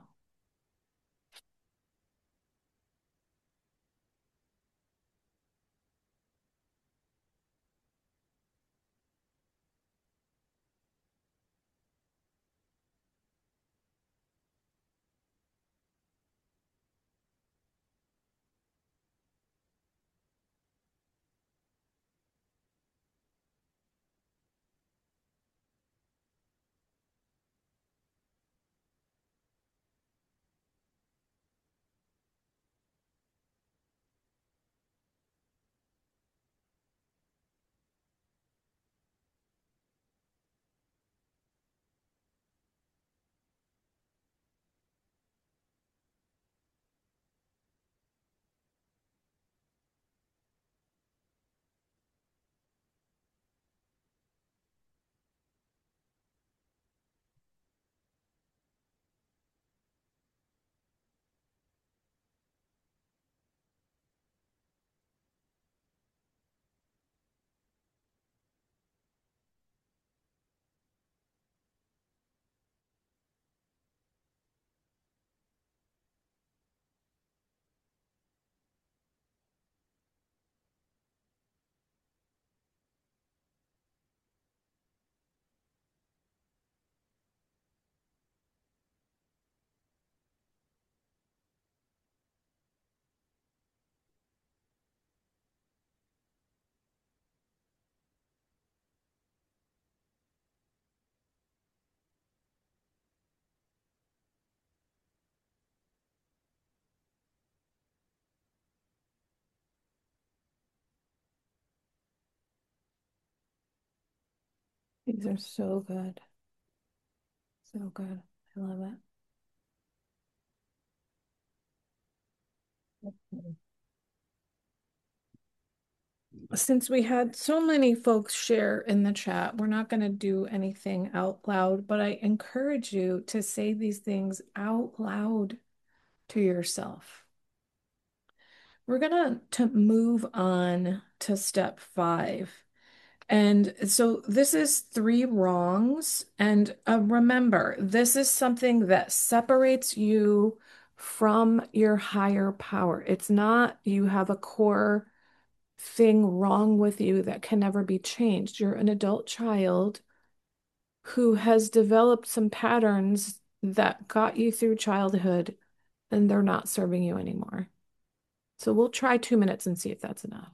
These are so good. So good. I love it. Since we had so many folks share in the chat, we're not going to do anything out loud, but I encourage you to say these things out loud to yourself. We're gonna to move on to step five. And so this is three wrongs. And uh, remember, this is something that separates you from your higher power. It's not you have a core thing wrong with you that can never be changed. You're an adult child who has developed some patterns that got you through childhood, and they're not serving you anymore. So we'll try two minutes and see if that's enough.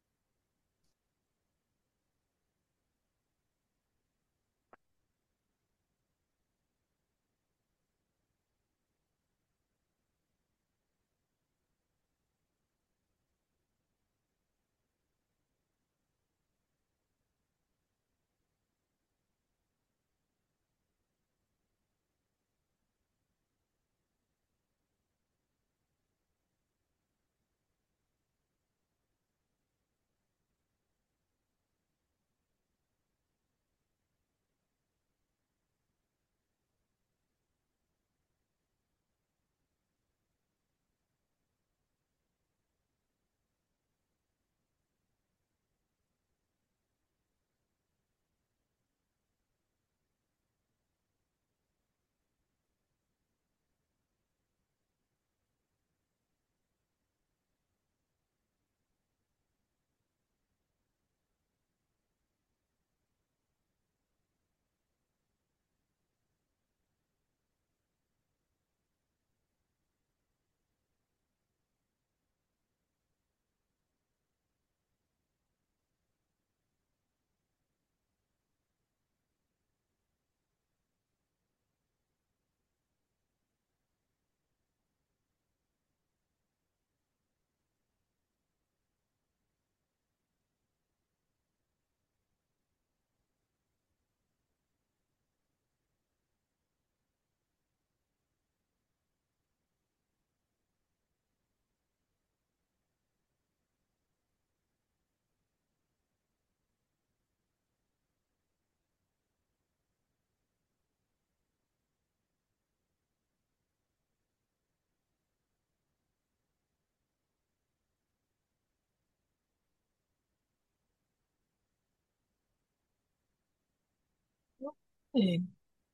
Okay.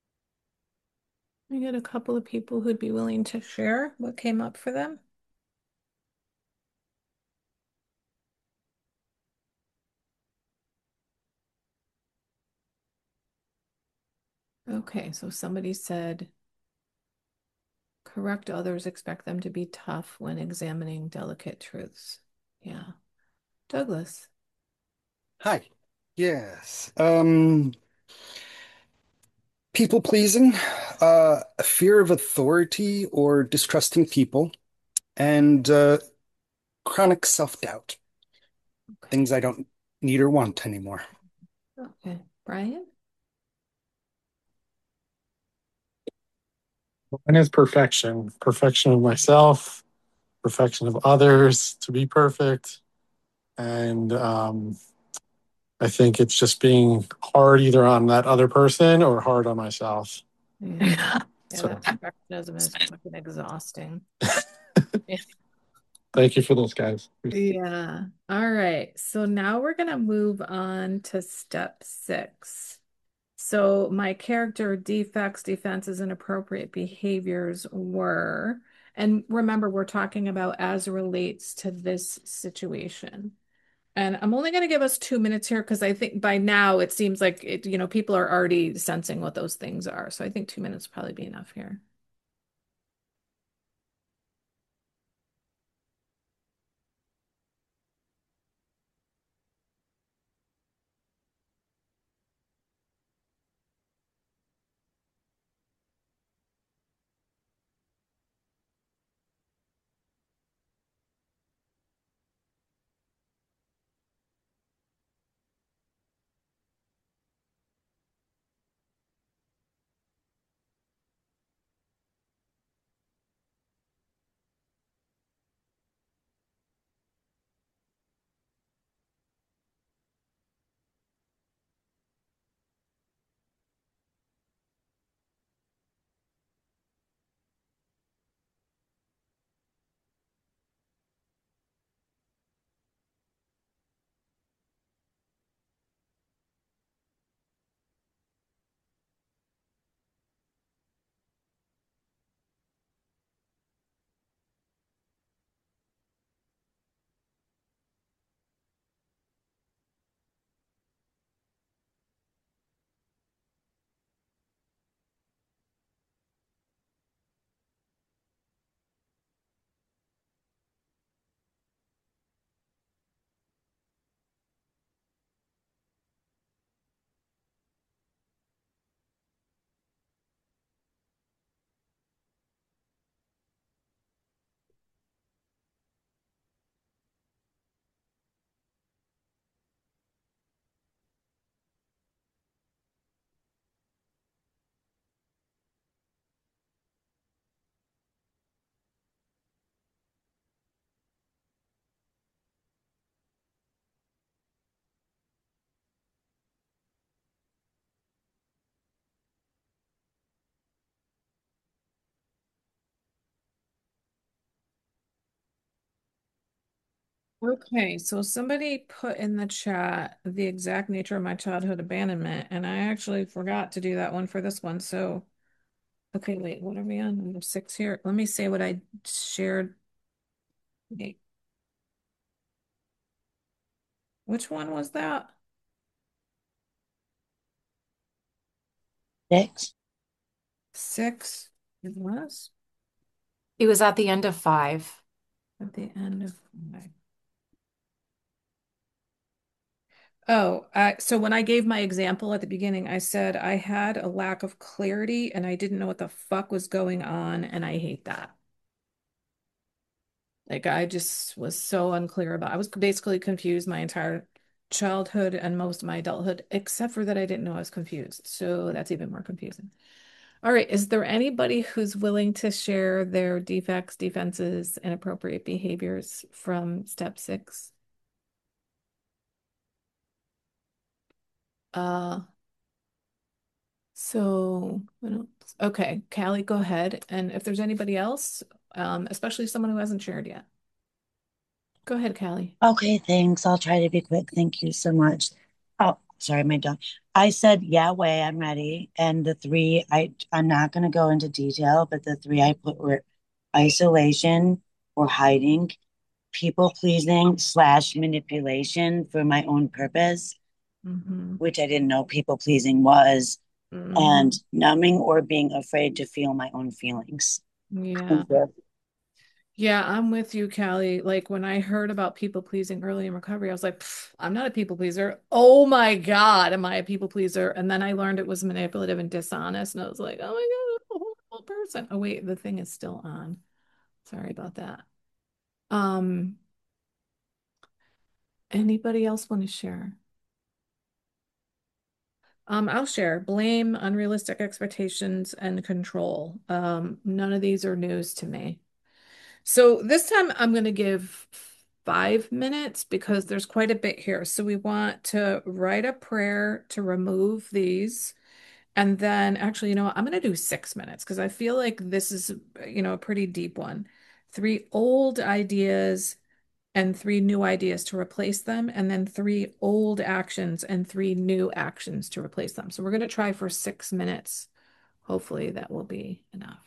We got a couple of people who'd be willing to share what came up for them. Okay, so somebody said, correct others, expect them to be tough when examining delicate truths. Yeah. Douglas. Hi. Yes. Um, people pleasing, uh, a fear of authority or distrusting people, and uh, chronic self-doubt. Okay. Things I don't need or want anymore. Okay. Brian? Mine is perfection, perfection of myself, perfection of others to be perfect. And um, I think it's just being hard either on that other person or hard on myself. Yeah. Yeah, So that perfectionism is fucking exhausting. thank you for those guys. Yeah. All right. So now we're going to move on to step six. So my character defects, defenses, and appropriate behaviors were, and remember, we're talking about as relates to this situation. And I'm only going to give us two minutes here because I think by now it seems like it, you know, people are already sensing what those things are. So I think two minutes will probably be enough here. Okay, so somebody put in the chat the exact nature of my childhood abandonment, and I actually forgot to do that one for this one. So, okay, wait, what are we on? Number six here. Let me say what I shared. Wait, which one was that? Six. Six. It was It was at the end of five. at the end of my. Oh, uh, so when I gave my example at the beginning, I said I had a lack of clarity and I didn't know what the fuck was going on, and I hate that. Like I just was so unclear about. I was basically confused my entire childhood and most of my adulthood, except for that I didn't know I was confused. So that's even more confusing. All right, is there anybody who's willing to share their defects, defenses, and appropriate behaviors from step six? Uh, so what else? Okay, Callie, go ahead. And if there's anybody else, um, especially someone who hasn't shared yet, go ahead, Callie. Okay, thanks. I'll try to be quick. Thank you so much. Oh, sorry, my dog. I said, yeah, way, I'm ready. And the three, I I'm not gonna go into detail, but the three I put were isolation or hiding, people pleasing slash manipulation for my own purpose, Mm-hmm. which I didn't know people pleasing was, Mm-hmm. and numbing or being afraid to feel my own feelings. Yeah. Thank you. Yeah, I'm with you, Callie. Like when I heard about people pleasing early in recovery, I was like, "Pff, I'm not a people pleaser. Oh my God, am I a people pleaser?" And then I learned it was manipulative and dishonest, and I was like, oh my God, I'm a horrible person. Oh wait, the thing is still on. Sorry about that. Um, anybody else want to share? Um, I'll share. Blame, unrealistic expectations, and control. Um, none of these are news to me. So this time I'm going to give five minutes because there's quite a bit here. So we want to write a prayer to remove these. And then actually, you know what? I'm going to do six minutes because I feel like this is, you know, a pretty deep one. Three old ideas and three new ideas to replace them, and then three old actions and three new actions to replace them. So we're going to try for six minutes. Hopefully that will be enough.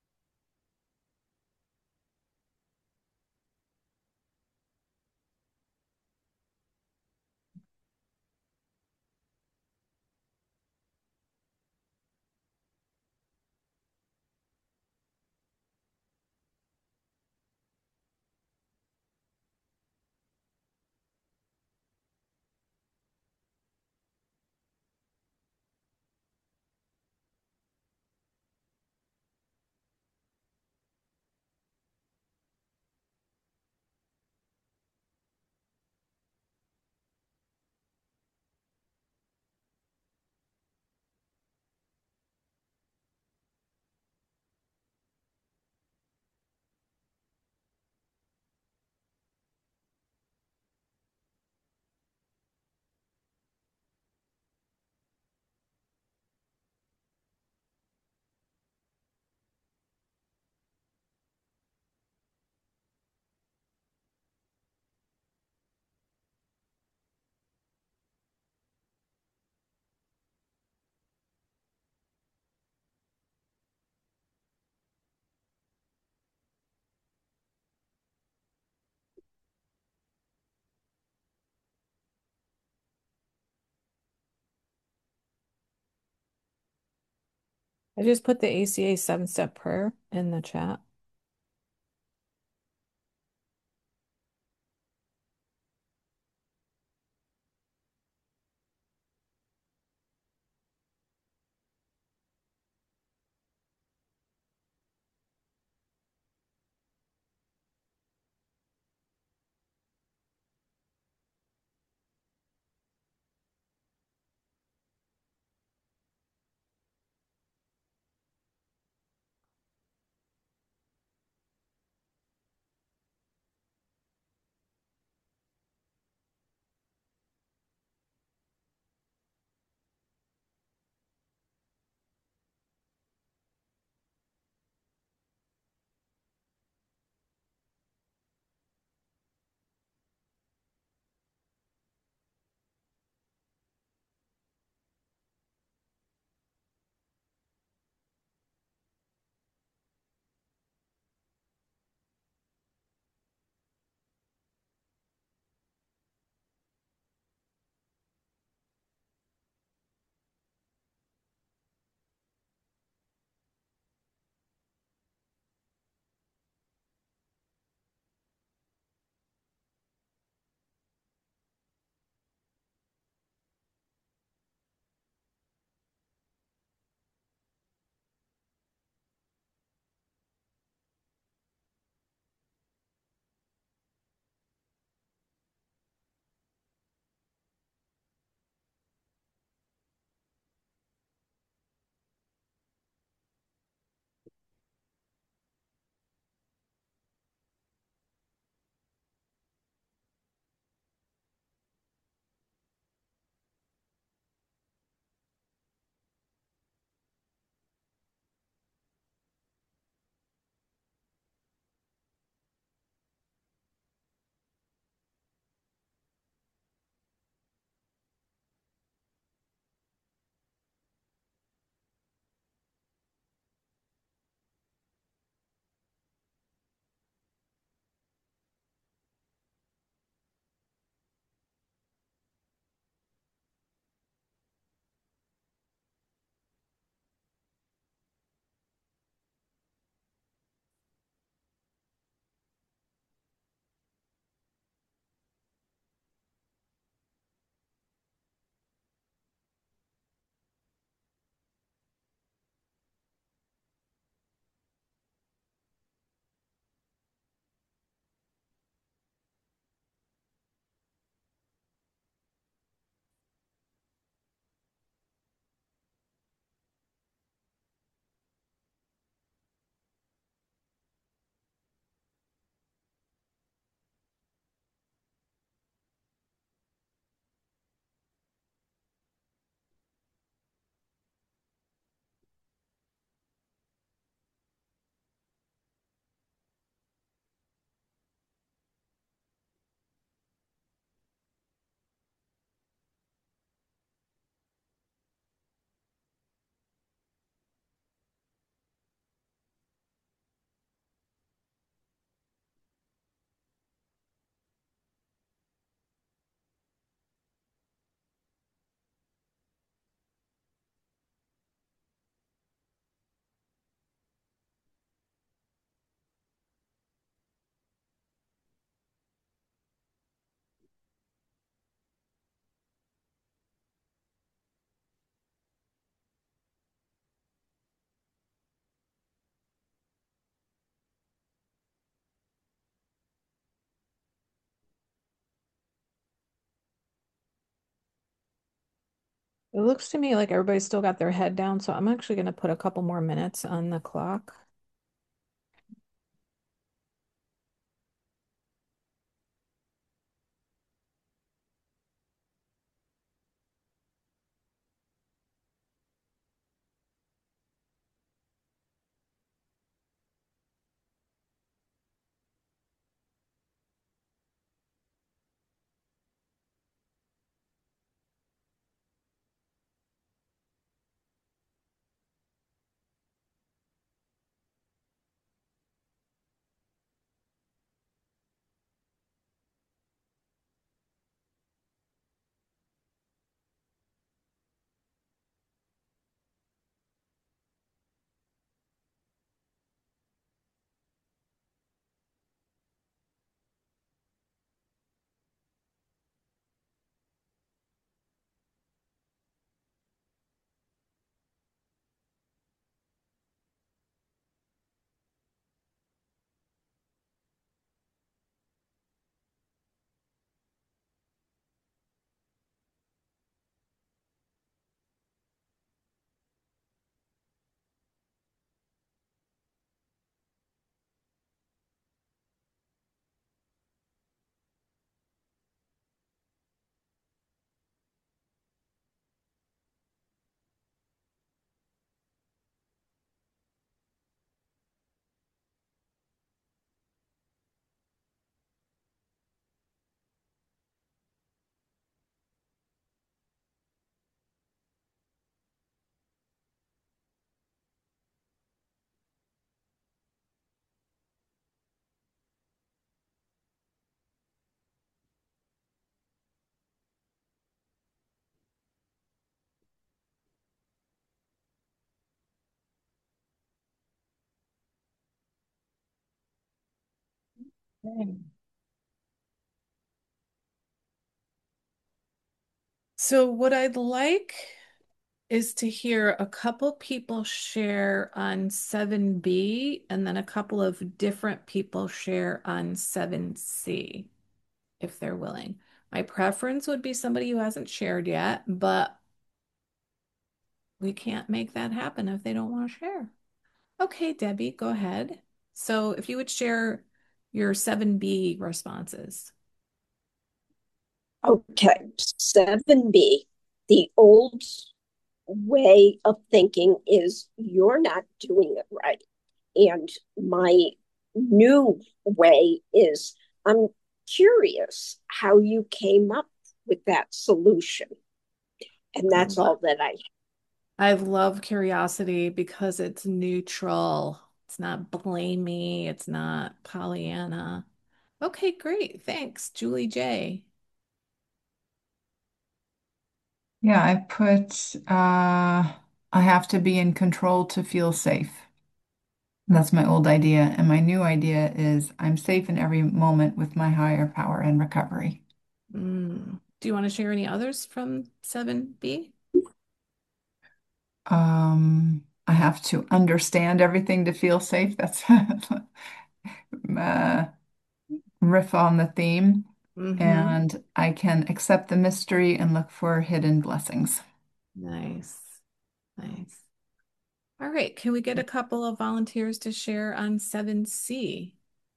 I just put the A C A seven step prayer in the chat. It looks to me like everybody's still got their head down, so I'm actually going to put a couple more minutes on the clock. Okay. So what I'd like is to hear a couple people share on seven B and then a couple of different people share on seven C if they're willing. My preference would be somebody who hasn't shared yet, but we can't make that happen if they don't want to share. Okay, Debbie, go ahead. So if you would share your seven B responses. Okay, seven B. The old way of thinking is you're not doing it right. And my new way is I'm curious how you came up with that solution. And that's all that I I love curiosity because it's neutral. It's not blamey. It's not Pollyanna. Okay, great. Thanks, Julie J. Yeah, I put uh, I have to be in control to feel safe. That's my old idea. And my new idea is I'm safe in every moment with my higher power and recovery. Mm. Do you want to share any others from seven B? Um, I have to understand everything to feel safe. That's uh, riff on the theme. Mm-hmm. And I can accept the mystery and look for hidden blessings. Nice. Nice. All right. Can we get a couple of volunteers to share on seven C?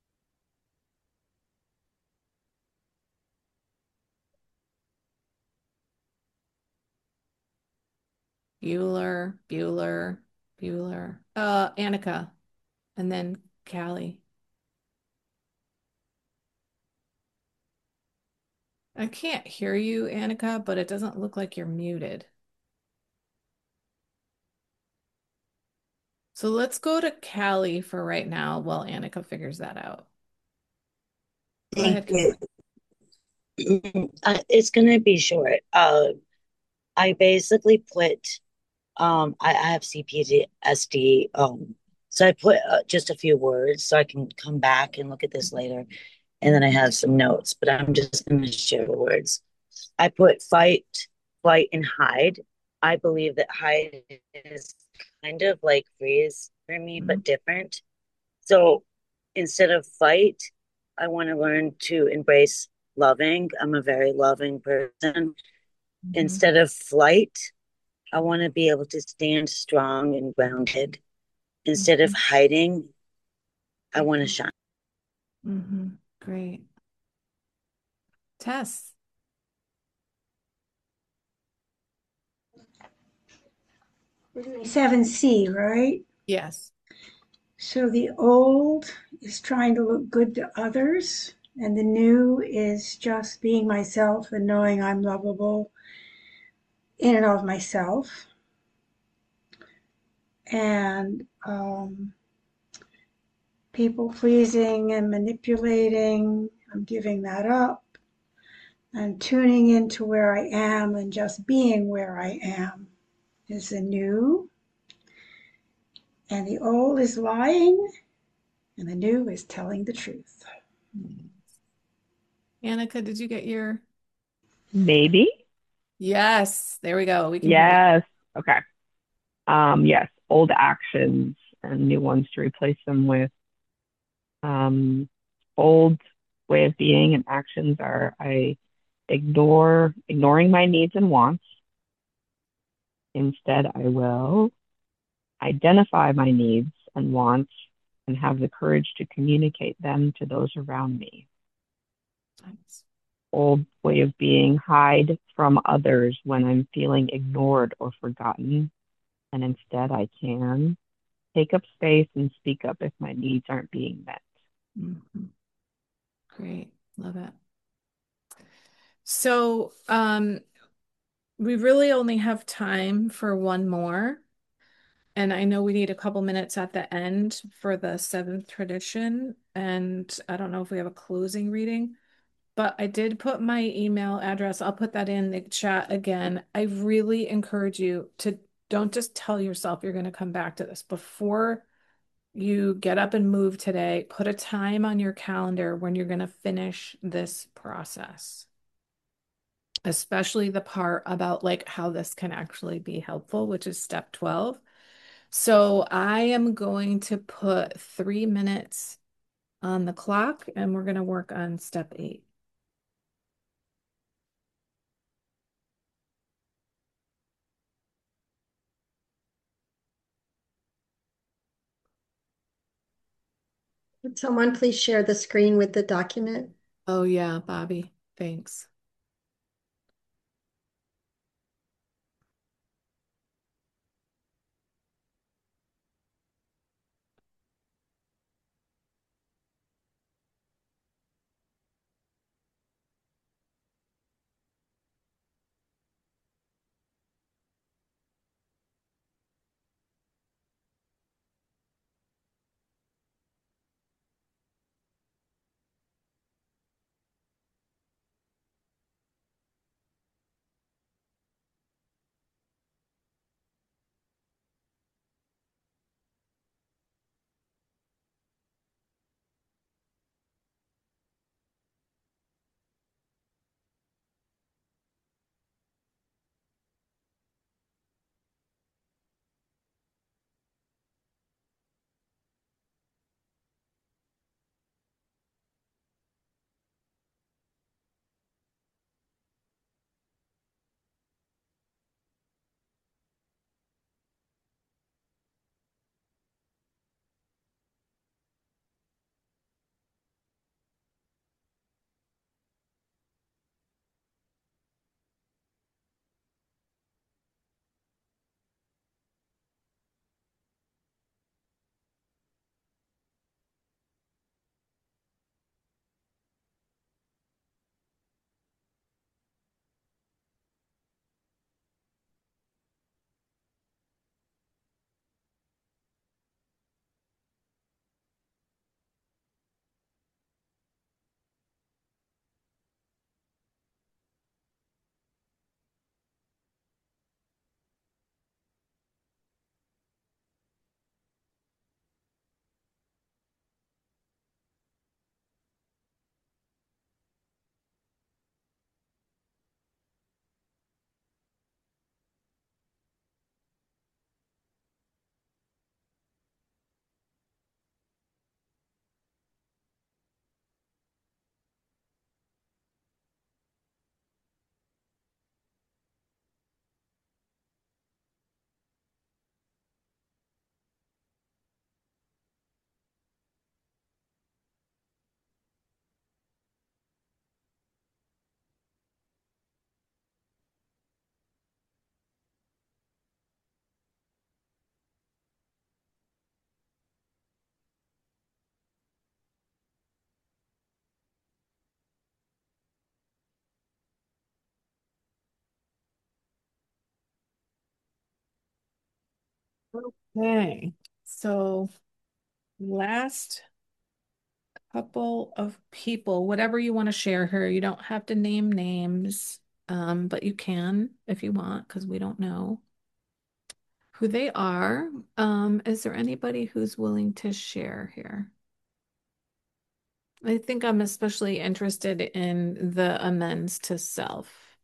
Bueller, Bueller, Bueller. Uh, Annika, and then Callie. I can't hear you, Annika, but it doesn't look like you're muted. So let's go to Callie for right now while Annika figures that out. Go ahead, Thank Callie. you. Uh, it's gonna be short. Uh, I basically put, um, I, I have C P S D, um, so I put uh, just a few words so I can come back and look at this later, and then I have some notes, but I'm just gonna share the words. I put fight, flight, and hide. I believe that hide is kind of like freeze for me, but different. So instead of fight, I want to learn to embrace loving. I'm a very loving person. Mhm. Instead of flight, I want to be able to stand strong and grounded. Instead of hiding, I want to shine. Mm-hmm. Great. Tess. seven C, right? Yes. So the old is trying to look good to others, and the new is just being myself and knowing I'm lovable in and of myself. And um, people pleasing and manipulating, I'm giving that up. I'm tuning into where I am and just being where I am is the new. And the old is lying, and the new is telling the truth. Annika, did you get your? Maybe. Yes. There we go. We can hear you. Yes. Okay. Um, yes, old actions and new ones to replace them with. Um, old way of being and actions are I ignore ignoring my needs and wants. Instead, I will identify my needs and wants and have the courage to communicate them to those around me. Nice. Old way of being, hide from others when I'm feeling ignored or forgotten. And instead, I can take up space and speak up if my needs aren't being met. Mm-hmm. Great. Love it. So, um, we really only have time for one more. And I know we need a couple minutes at the end for the seventh tradition. And I don't know if we have a closing reading, but I did put my email address. I'll put that in the chat again. I really encourage you to don't just tell yourself you're going to come back to this. Before you get up and move today, put a time on your calendar when you're going to finish this process, especially the part about like how this can actually be helpful, which is step twelve. So I am going to put three minutes on the clock and we're going to work on step eight. Would someone please share the screen with the document? Oh, yeah, Bobby. Thanks. Okay, so last couple of people, whatever you want to share here, you don't have to name names, um, but you can if you want, because we don't know who they are. Um, is there anybody who's willing to share here? I think I'm especially interested in the amends to self.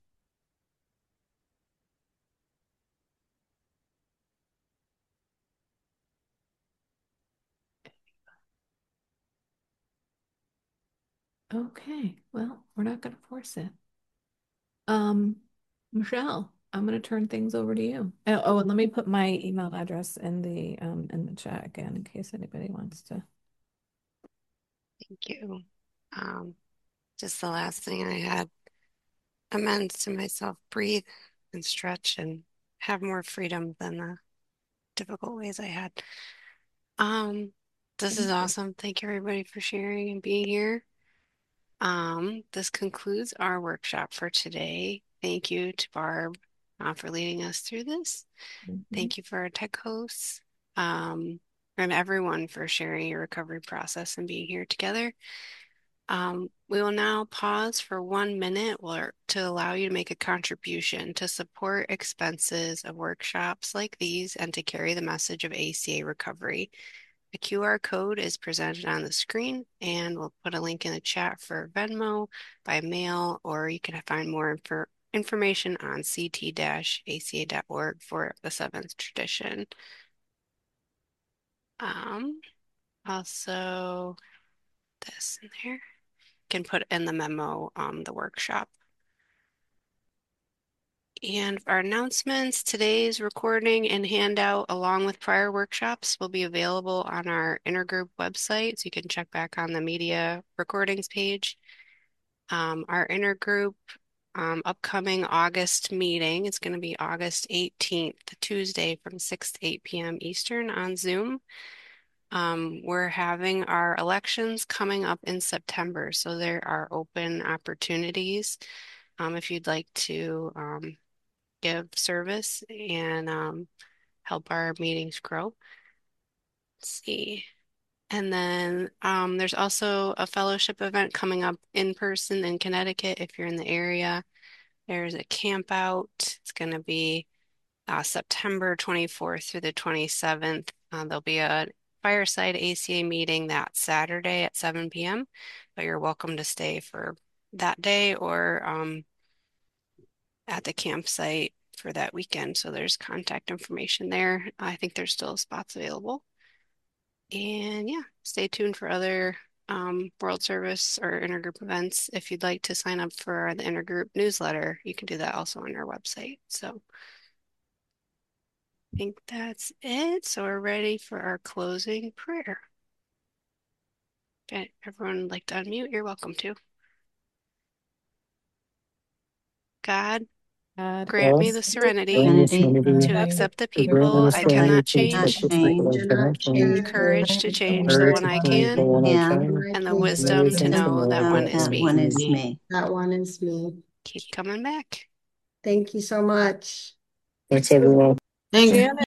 Okay, well, we're not going to force it. Um, Michelle, I'm going to turn things over to you. Oh, oh, and let me put my email address in the um in the chat again in case anybody wants to. Thank you. Um, just the last thing I had, amends to myself, breathe and stretch and have more freedom than the difficult ways I had. Um, this is awesome. Thank you everybody for sharing and being here. Um, this concludes our workshop for today. Thank you to Barb uh, for leading us through this. Mm-hmm. Thank you for our tech hosts, um, and everyone for sharing your recovery process and being here together. Um, we will now pause for one minute or to allow you to make a contribution to support expenses of workshops like these and to carry the message of A C A recovery. A Q R code is presented on the screen, and we'll put a link in the chat for Venmo, by mail, or you can find more info information on c t dash a c a dot org for the seventh tradition. Um, also, this in there can put in the memo on the workshop. And our announcements, today's recording and handout along with prior workshops will be available on our intergroup website, so you can check back on the media recordings page. Um, our intergroup um, upcoming August meeting, it's going to be August eighteenth, Tuesday from six to eight p m Eastern on Zoom. Um, we're having our elections coming up in September, so there are open opportunities um, if you'd like to um, give service and um, help our meetings grow. Let's see. And then um, there's also a fellowship event coming up in person in Connecticut if you're in the area. There's a camp out. It's going to be uh, September twenty-fourth through the twenty-seventh. Uh, there'll be a fireside A C A meeting that Saturday at seven p m, but you're welcome to stay for that day or um, at the campsite for that weekend. So there's contact information there. I think there's still spots available. And yeah, stay tuned for other um, World Service or intergroup events. If you'd like to sign up for the intergroup newsletter, you can do that also on our website. So I think that's it. So we're ready for our closing prayer. Okay, everyone would like to unmute, you're welcome to. God, God, grant me the serenity to accept the people I cannot change, the courage to change the one I can, and the wisdom to know that one is me. One is me. That one is me. Keep coming back. Thank you so much. Thanks, everyone. Thanks. Janet.